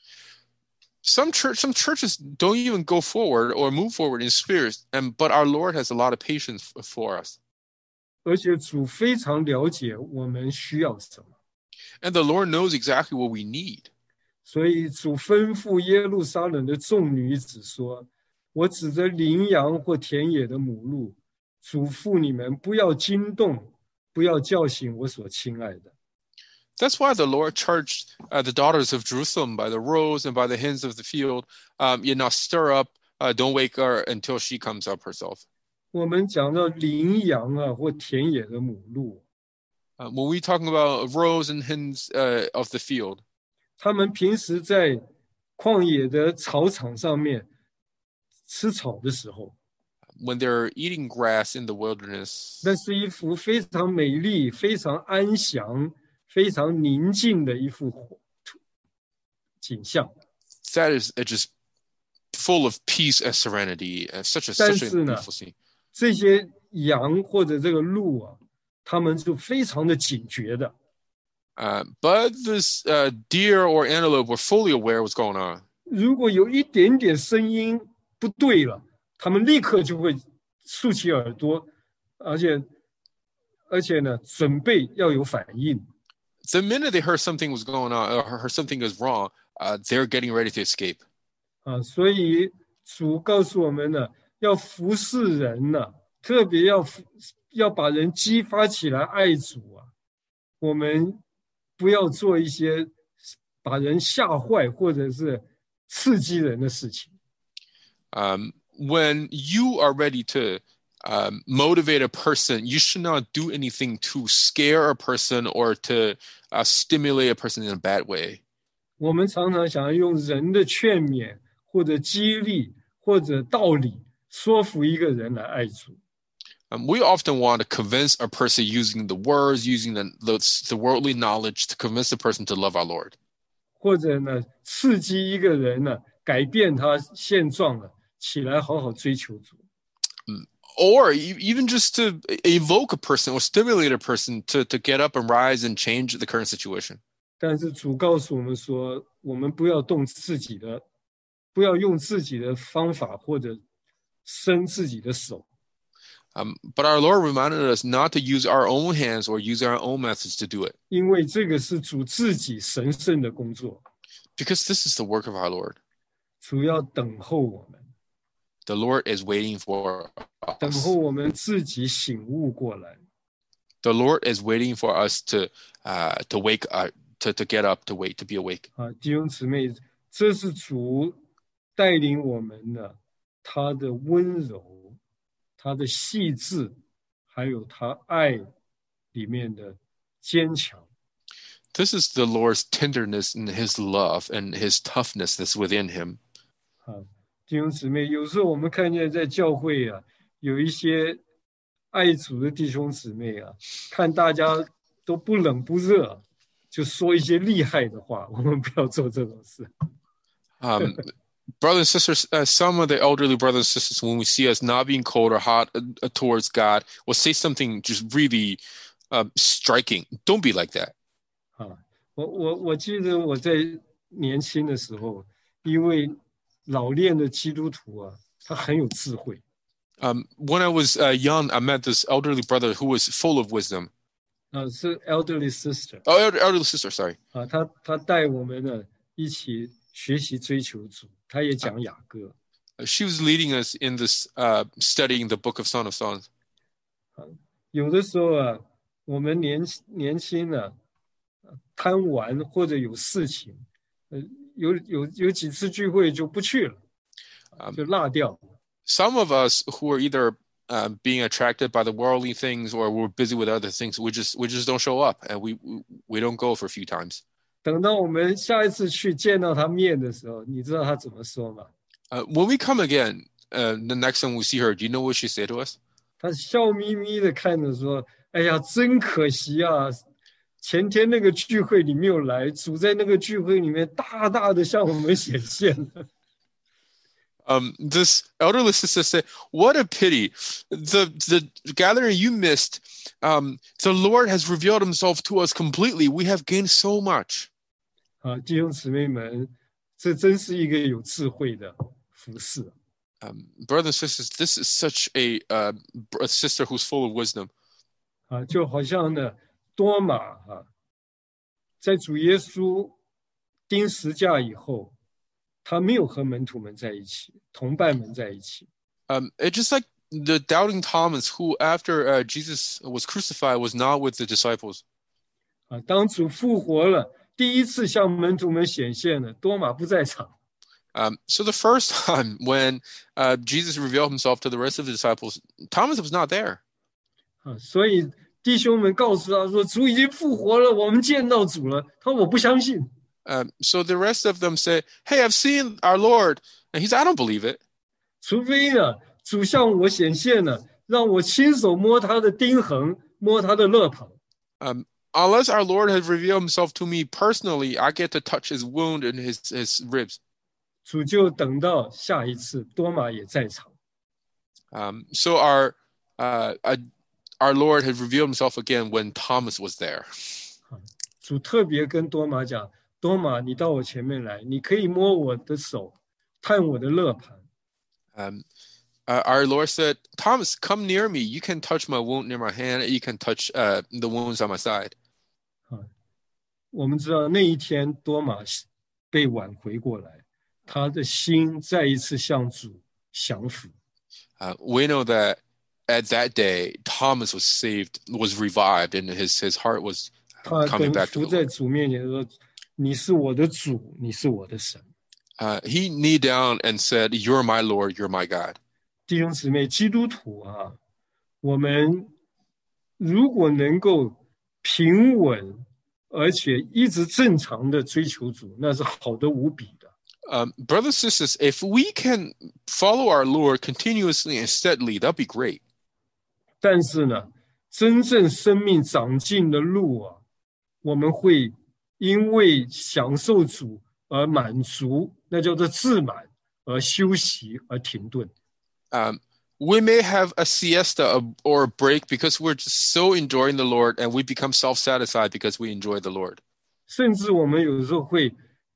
Some church, some churches don't even go forward or move forward in spirit, and but our Lord has a lot of patience for us. 而且主非常了解我们需要什么， And the Lord knows exactly what we need. 所以主吩咐耶路撒冷的众女子说：“我指着羚羊或田野的母鹿，嘱咐你们不要惊动，不要叫醒我所亲爱的。” That's why the Lord charged uh, the daughters of Jerusalem by the roes and by the hens of the field, um, you know, stir up, uh, don't wake her until she comes up herself. 我们讲到羚羊啊，或田野的母鹿， Uh, when we talking about roes and hens uh, of the field, 他们平时在旷野的草场上面吃草的时候， when they're eating grass in the wilderness, 那是一幅非常美丽、非常安详、非常宁静的一幅景象。 that is uh, just full of peace and serenity, uh, such a 但 such a 是呢， beautiful scene. 这些羊或者这个鹿啊，他们就非常的警觉的。 Uh, but this uh, deer or antelope were fully aware what's going on. 如果有一点点声音不对了，他们立刻就会竖起耳朵，而且而且呢，准备要有反应。 The minute they heard something was going on or heard something is wrong, uh, they're getting ready to escape. 啊，所以主告诉我们呢，要服侍人呢，特别要服要把人激发起来爱主啊。我们不要做一些把人吓坏或者是刺激人的事情。 Um, when you are ready to um, motivate a person, you should not do anything to scare a person or to uh, stimulate a person in a bad way. 我们常常想要用人的劝勉或者激励或者道理说服一个人来爱主。 Um, we often want to convince a person using the words, using the, the, the worldly knowledge to convince the person to love our Lord. 或者呢，刺激一个人呢，改变他现状了，起来好好追求主。 Or even just to evoke a person or stimulate a person to, to get up and rise and change the current situation. 但是主告诉我们说，我们不要动自己的不要用自己的方法或者伸自己的手。 Um, but our Lord reminded us not to use our own hands or use our own methods to do it. 因为这个是主自己神圣的工作。 Because this is the work of our Lord. 主要等候我们。 The Lord is waiting for us. 等候我们自己醒悟过来。 The Lord is waiting for us to, uh, to wake up, to, to get up, to wait, to be awake. 啊，弟兄姊妹，这是主带领我们的，他的温柔，他的细致，还有他爱里面的坚强。 This is the Lord's tenderness and his love and his toughness that's within him. 啊，弟兄姊妹，有时候我们看见在教会啊，有一些爱主的弟兄姊妹啊，看大家都不冷不热，就说一些厉害的话，我们不要做这种事。 Um, brothers and sisters, uh, some of the elderly brothers and sisters, when we see us not being cold or hot uh, towards God, will say something just really uh, striking. Don't be like that. 啊，我我我记得我在年轻的时候，因为老练的基督徒啊，他很有智慧。 Um, when I was uh, young, I met this elderly brother who was full of wisdom. 啊，是 elderly sister。 Oh, elder, elderly sister, sorry. 啊，他他带我们呢一起学习追求主，他也讲雅歌。 Uh, she was leading us in this uh, studying the book of Song of Songs. 啊，有的时候啊，我们年年轻啊，贪玩或者有事情，呃，有有有几次聚会就不去了，就落掉。 Some of us who are either uh, being attracted by the worldly things or we're busy with other things, we just we just don't show up and we we don't go for a few times. 等到我们下一次去见到他面的时候，你知道他怎么说吗？ Uh, when we come again, uh, the next time we see her, do you know what she said to us? 他笑眯眯的看着说：“哎呀，真可惜啊！前天那个聚会你没有来，主在那个聚会里面大大的向我们显现了。” Um, this elderly sister said, "What a pity! The the gathering you missed. Um, the Lord has revealed Himself to us completely. We have gained so much." 啊，弟兄姊妹们，这真是一个有智慧的服侍。 Um, brothers and sisters, this is such a, uh, a sister who's full of wisdom. 啊，就好像呢，多马啊，在主耶稣钉十架以后，他没有和门徒们在一起，同伴们在一起。 Um, it's just like the doubting Thomas, who after uh, Jesus was crucified, was not with the disciples. 啊，当主复活了，第一次向门徒们显现了，多马不在场。 Um, so the first time when uh, Jesus revealed Himself to the rest of the disciples, Thomas was not there. 啊，所以弟兄们告诉他说：“主已经复活了，我们见到主了。”他说：“我不相信。” Um, so the rest of them say, "Hey, I've seen our Lord," and he's, "I don't believe it." 除非呢，主向我显现了，让我亲手摸他的钉痕，摸他的肋旁。 Um, unless our Lord has revealed Himself to me personally, I get to touch His wound and His His ribs. 主就等到下一次，多马也在场。 Um, so our uh, uh, our Lord had revealed Himself again when Thomas was there. 主特别跟多马讲：“多马，你到我前面来，你可以摸我的手，探我的肋旁。” Um, uh, our Lord said, "Thomas, come near me. You can touch my wound near my hand. You can touch uh, the wounds on my side." 啊，我们知道那一天多马被挽回过来，他的心再一次向主降服。 Uh, we know that at that day, Thomas was saved, was revived, and his his heart was 他 coming 跟 back to 伏 the 在 Lord. 主面前说：“你是我的主，你是我的神。” Uh, he kneeled down and said, "You're my Lord, you're my God." 弟兄姊妹，基督徒啊，我们如果能够平稳而且一直正常的追求主，那是好的无比的。 Um, brothers and sisters, if we can follow our Lord continuously and steadily, that'd be great. 但是呢，真正生命长进的路啊，我们会因为享受主而满足，那叫做自满，而休息而停顿。 Um, we may have a siesta or a break because we're just so enjoying the Lord, and we become self-satisfied because we enjoy the Lord. 甚至我们有时候会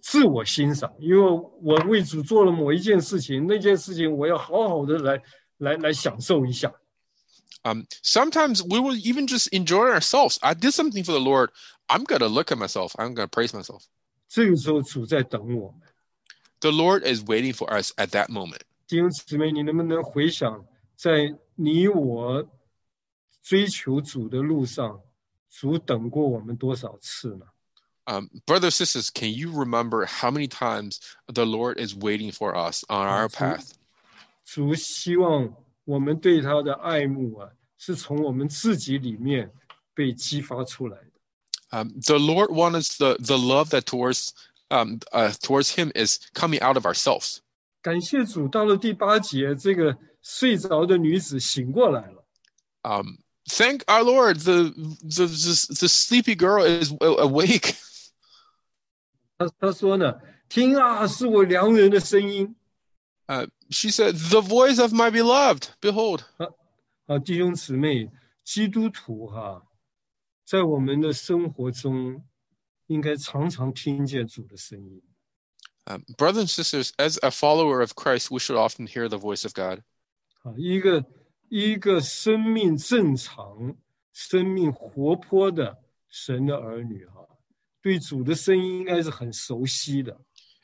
自我欣赏，因为我为主做了某一件事情，那件事情我要好好的来来来享受一下。 Um, sometimes we will even just enjoy ourselves. I did something for the Lord. I'm going to look at myself. I'm going to praise myself. 这个时候主在等我们。 The Lord is waiting for us at that moment. 弟兄姊妹，你能不能回想，在你我追求主的路上，主等过我们多少次呢？ Um, brothers, sisters, can you remember how many times the Lord is waiting for us on our path? 主希望我们对他的爱慕啊，是从我们自己里面被激发出来的。 Um, the Lord wants the the love that towards um uh, towards Him is coming out of ourselves. 感谢主，到了第八节，这个睡着的女子醒过来了。 Um, thank our Lord, the the the, the sleepy girl is awake. 他他说呢，听啊，是我良人的声音。 Uh, she said, "The voice of my beloved, behold." 啊啊，弟兄姊妹，基督徒哈，在我们的生活中，应该常常听见主的声音。 Um, brothers and sisters, as a follower of Christ, we should often hear the voice of God. 啊，一个一个生命正常、生命活泼的神的儿女哈，对主的声音应该是很熟悉的。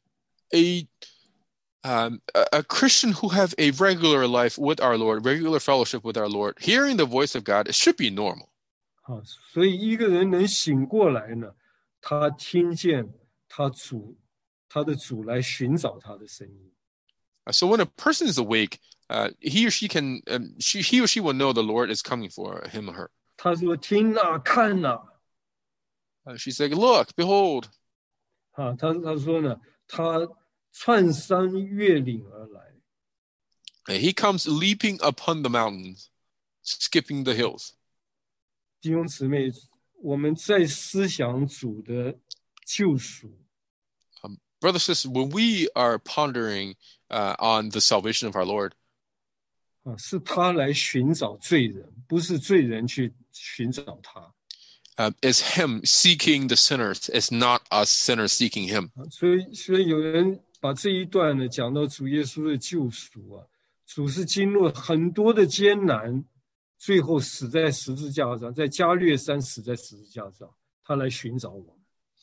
A Um, a, a Christian who have a regular life with our Lord, regular fellowship with our Lord, hearing the voice of God, it should be normal. 啊，所以一个人能醒过来呢，他听见他主，他的主来寻找他的声音。 Uh, so when a person is awake, uh, he or she can, um, she, he or she will know the Lord is coming for him or her. 他说：“听啊，看啊。” Uh, she's like, "Look, behold." 啊，他他说呢，他窜山越岭而来。 Uh, he comes leaping upon the mountains, skipping the hills. 弟兄姊妹，我们在思想主的救赎。 Um, brothers and sisters, when we are pondering uh, on the salvation of our Lord, 啊，是他来寻找罪人，不是罪人去寻找他。 Uh, is Him seeking the sinners. It's not us sinners seeking Him. 啊，所以，所以有人把这一段呢讲到主耶稣的救赎啊，主是经过很多的艰难，最后死在十字架上，在加略山死在十字架上，他来寻找我们。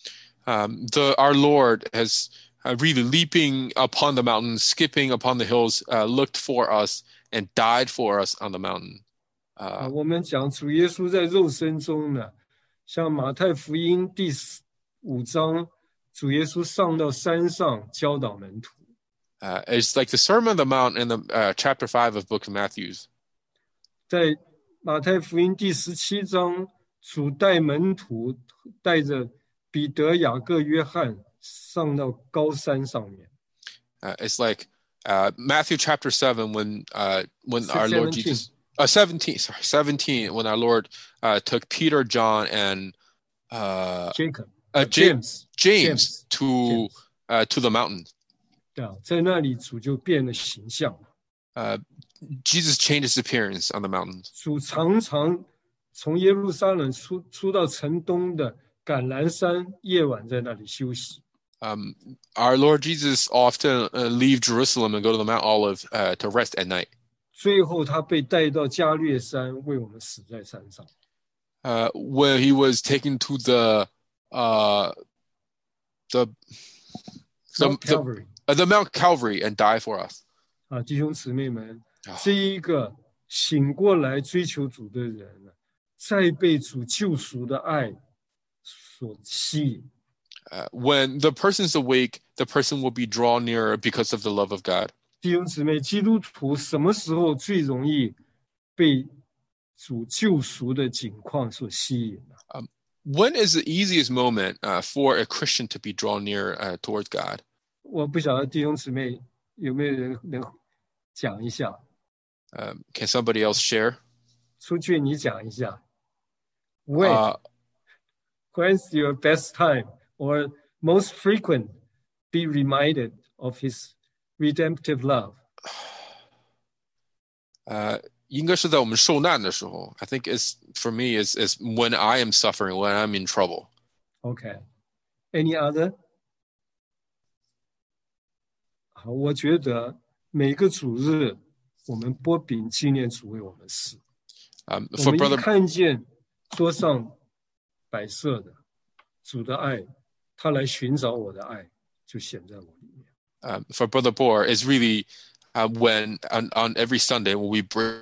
Um, the our Lord has uh, really leaping upon the mountains, skipping upon the hills, uh, looked for us and died for us on the mountain. 啊， Uh, 我们讲主耶稣在肉身中呢，像马太福音第五章，主耶稣上到山上教导门徒。 uh, it's like the Sermon on the Mount in the uh, chapter five of Book of Matthew. 在马太福音第十七章，主带门徒带着彼得、雅各、约翰上到高山上面。 Uh, it's like uh, Matthew chapter seven when uh, when our Lord seventeen. Jesus uh, seventeen sorry seventeen when our Lord uh, took Peter, John, and uh, Jacob, uh, James, James James to James. uh, to the mountain. 对啊，在那里主就变了形象。 Uh, Jesus changed his appearance on the mountains. 主常常从耶路撒冷出出到城东的橄榄山，夜晚在那里休息。 Um, our Lord Jesus often uh, leave Jerusalem and go to the Mount Olive uh, to rest at night. 最后他被带到加略山，为我们死在山上。 Uh, when he was taken to the uh, the the, Mount the, Calvary uh, the Mount Calvary and die for us. 啊，弟兄姊妹们， Oh. 这一个醒过来追求主的人，再被主救赎的爱所吸引。 Uh, when the person is awake, the person will be drawn nearer because of the love of God. 弟兄姊妹，基督徒什么时候最容易被主救赎的景况所吸引呢？ Um, when is the easiest moment uh, for a Christian to be drawn near uh, towards God? 我不晓得弟兄姊妹有没有人能讲一下？ Um, can somebody else share? 出去你讲一下。When? Uh, When's your best time or most frequent be reminded of his redemptive love? uh, 应该是在我们受难的时候. I think it's for me is is when I am suffering, when I'm in trouble. Okay. Any other? 好，我觉得每个主日我们拨饼纪念主为我们死。 Um, 我 for 们一 brother 看见桌上摆设的主的爱，他来寻找我的爱，就显在我里面。 um, for brother Bohr is really uh, when on, on every Sunday when we break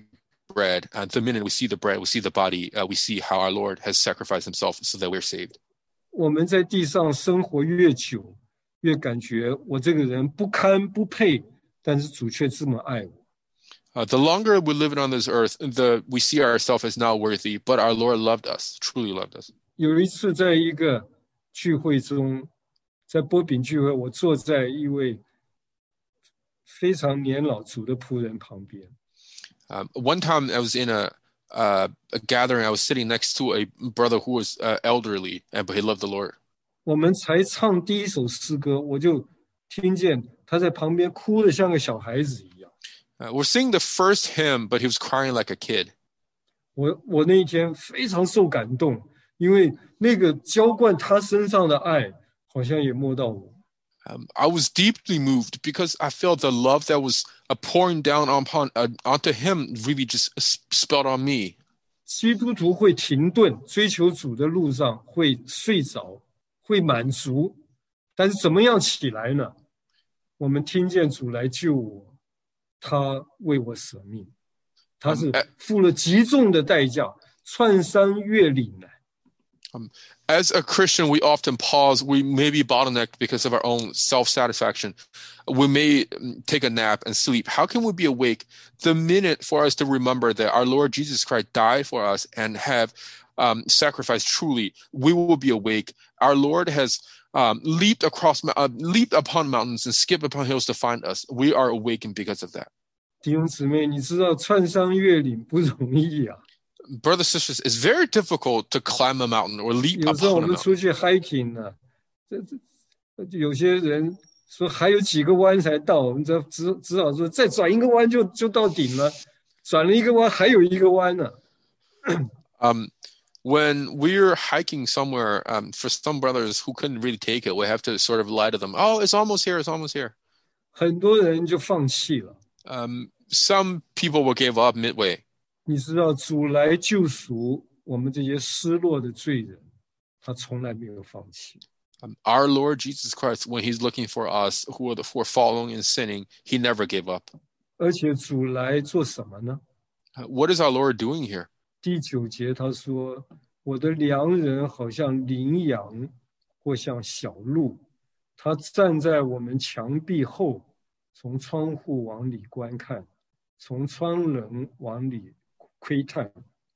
bread, uh, the minute we see the bread, we see the body, uh, we see how our Lord has sacrificed himself so that we're saved. 我们在地上生活越久，越感觉我这个人不堪不配，但是主却这么爱我。 Uh, the longer we live on this earth, the we see ourselves as not worthy, but our Lord loved us, truly loved us. 有一次在一个聚会中，在波饼聚会，我坐在一位非常年老主的仆人旁边。 Um, one time I was in a, uh, a gathering, I was sitting next to a brother who was uh, elderly, but he loved the Lord. 我们才唱第一首诗歌，我就听见他在旁边哭得像个小孩子一样。 Uh, we're singing the first hymn, but he was crying like a kid. 我我那一天非常受感动，因为那个浇灌他身上的爱，好像也摸到我。 Um, I was deeply moved because I felt the love that was uh, pouring down upon uh, onto him really just spelled on me. 基督徒会停顿，追求主的路上会睡着，会满足，但是怎么样起来呢？我们听见主来救我，他为我舍命，他是付了极重的代价，穿山越岭来。 Um, as a Christian, we often pause. We may be bottlenecked because of our own self-satisfaction. We may take a nap and sleep. How can we be awake the minute for us to remember that our Lord Jesus Christ died for us and have um, sacrificed truly? We will be awake. Our Lord has um, leaped across, uh, leaped upon mountains and skipped upon hills to find us. We are awakened because of that. 弟兄姊妹，你知道穿山越岭不容易啊。 Brothers and sisters, it's very difficult to climb a mountain or leap 有时候我 upon a 们 mountain. 出去 hiking 呢、啊，这这有些人说还有几个弯才到，我们只只只好说再转一个弯就就到顶了，转了一个弯还有一个弯呢。 um, when we're hiking somewhere, um, for some brothers who couldn't really take it, we have to sort of lie to them. Oh, it's almost here. It's almost here. 很多人就放弃了。 Um, some people will give up midway. 你知道主来救赎我们这些失落的罪人，他从来没有放弃。 Um, our Lord Jesus Christ, when he's looking for us who are, the, who are following and sinning, he never gave up. 而且主来做什么呢？ Uh, what is our Lord doing here? 第九节他说：“我的良人好像羚羊，或像小鹿，他站在我们墙壁后，从窗户往里观看，从窗棱往里窥探。”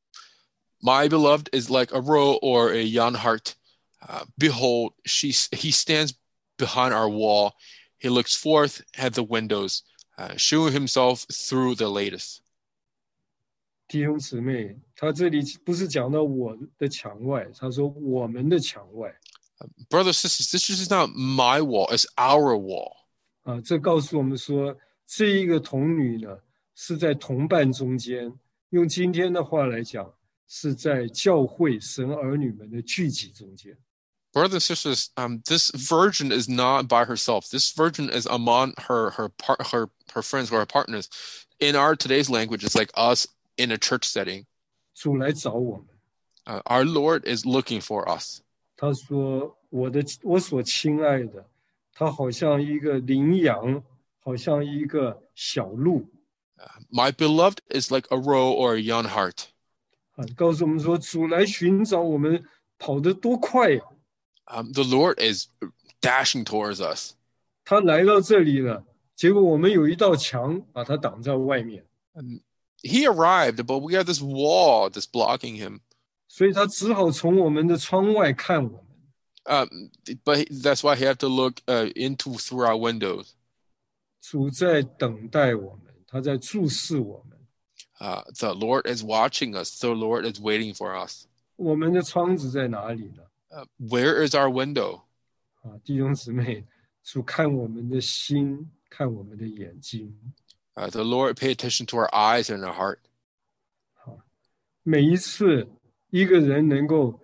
My beloved is like a roe or a young hart. Uh, behold, she, he stands behind our wall. He looks forth at the windows, uh, showing himself through the lattice. 弟兄姊妹，他这里不是讲到我的墙外，他说我们的墙外。 Uh, brothers and sisters, this is not my wall, it's our wall. 啊，这告诉我们说，这一个童女呢，是在同伴中间，用今天的话来讲，是在教会神儿女们的聚集中间。 Brothers and sisters, um, this virgin is not by herself. This virgin is among her her par- her her friends or her partners. In our today's language, it's like us in a church setting. 主来找我们， Uh, our Lord is looking for us. 他说：“我的我所亲爱的，他好像一个羚羊，好像一个小鹿。” Uh, my beloved is like a roe or a young hart. 啊，告诉我们说，主来寻找我们，跑得多快呀、 啊 Um, the Lord is dashing towards us. 他来到这里了，结果我们有一道墙把他挡在外面， Um, he arrived, but we have this wall that's blocking him. 所以他只好从我们的窗外看我们。 Um, but that's why he had to look uh, into through our windows. 主在等待我们，他在注视我们。 Uh, the Lord is watching us. The Lord is waiting for us. 我们的窗子在哪里呢？ Uh, where is our window? 啊，弟兄姊妹，主看我们的心，看我们的眼睛。 Uh, the Lord pay attention to our eyes and our heart. 好，每一次一个人能够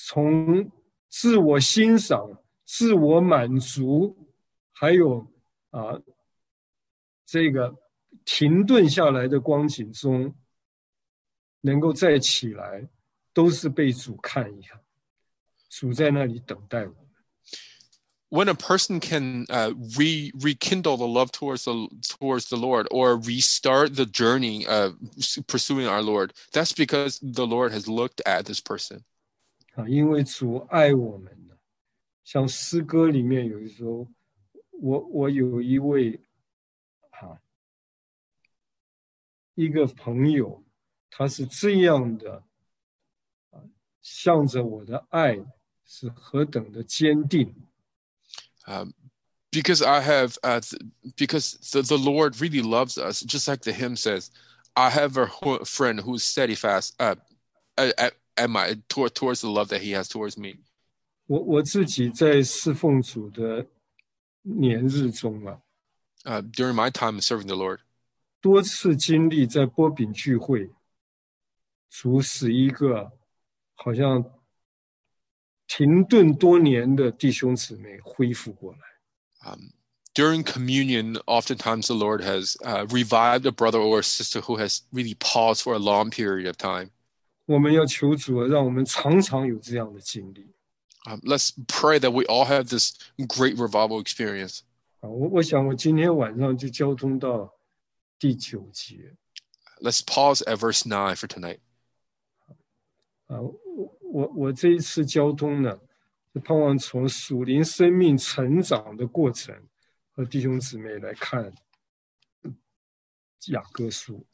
从自我欣赏、自我满足，还有啊，这个停顿下来的光景中，能够再起来，都是被主看一看，主在那里等待我们。 When a person can uh, re rekindle the love towards the towards the Lord or restart the journey of pursuing our Lord, that's because the Lord has looked at this person. 啊，因为主爱我们呢，像诗歌里面有一首，我我有一位啊一个朋友，他是这样的啊，向着我的爱是何等的坚定。 Um, because I have, uh, th- because the, the Lord really loves us, just like the hymn says, I have a ho- friend who's steadfast uh, at, at my toward, towards the love that he has towards me. 我我自己在侍奉主的年日中啊， Uh, during my time serving the Lord, 多次经历在波饼聚会，主使一个好像停顿多年的弟兄姊妹恢复过来。 um, during communion, oftentimes the Lord has uh, revived a brother or a sister who has really paused for a long period of time. 我们要求主啊，让我们常常有这样的经历。 Um, let's pray that we all have this great revival experience. 啊，我我想我今天晚上就交通到第九节。 Let's pause at verse nine for tonight. 啊，我我我这一次交通呢，是盼望从属灵生命成长的过程和弟兄姊妹来看雅各书。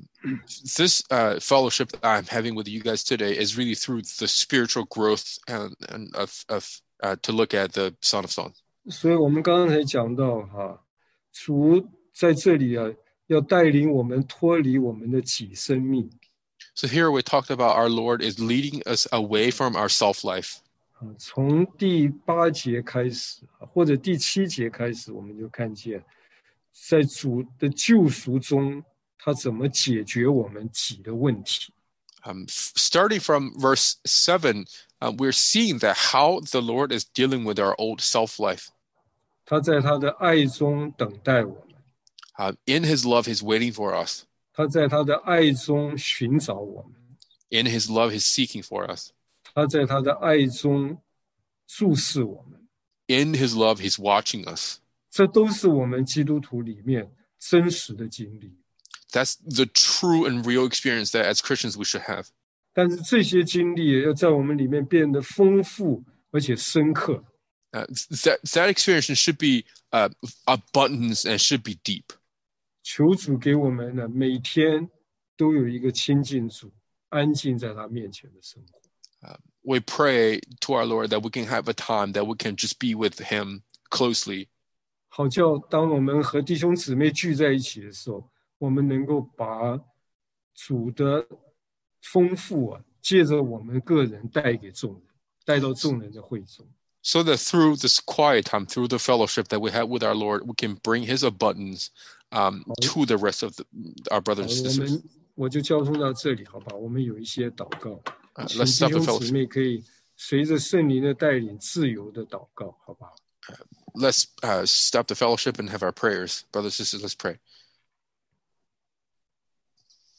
This uh, fellowship that I'm having with you guys today is really through the spiritual growth and, and of, of uh, to look at the Song of Songs. 所以我们刚才讲到哈，主在这里啊，要带领我们脱离我们的己生命。 So here we talked about our Lord is leading us away from our self life. 啊，从第八节开始，或者第七节开始，我们就看见，在主的救赎中，他怎么解决我们己的问题。 Um, starting from verse seven, uh, we're seeing that how the Lord is dealing with our old self life. 他在他的爱中等待我们， Uh, in His love, He's waiting for us. 他在他的爱中寻找我们， In His love, He's seeking for us. 他在他的爱中注视我们。 In His love, He's watching us. 这都是我们基督徒里面真实的经历。 That's the true and real experience that as Christians we should have. 但是这些经历要在我们里面变得丰富而且深刻。 Uh, that that experience should be uh, abundance and should be deep. 求主给我们呢，每天都有一个亲近主、安静在他面前的生活。 Uh, we pray to our Lord that we can have a time that we can just be with Him closely. 好叫当我们和弟兄姊妹聚在一起的时候，我们能够把主的丰富啊，借着我们个人带给众人，带到众人的会中。 So that through this quiet time, through the fellowship that we have with our Lord, we can bring His abundance um, to the rest of the, our brothers and 我 sisters. 们我就交通到这里，好吧？我们有一些祷告， Uh, 请 let's 弟 stop the 兄姊 fellowship. 妹可以随着圣灵的带领，自由的祷告，好不好？ Let's uh, stop the fellowship and have our prayers. Brothers and sisters, let's pray.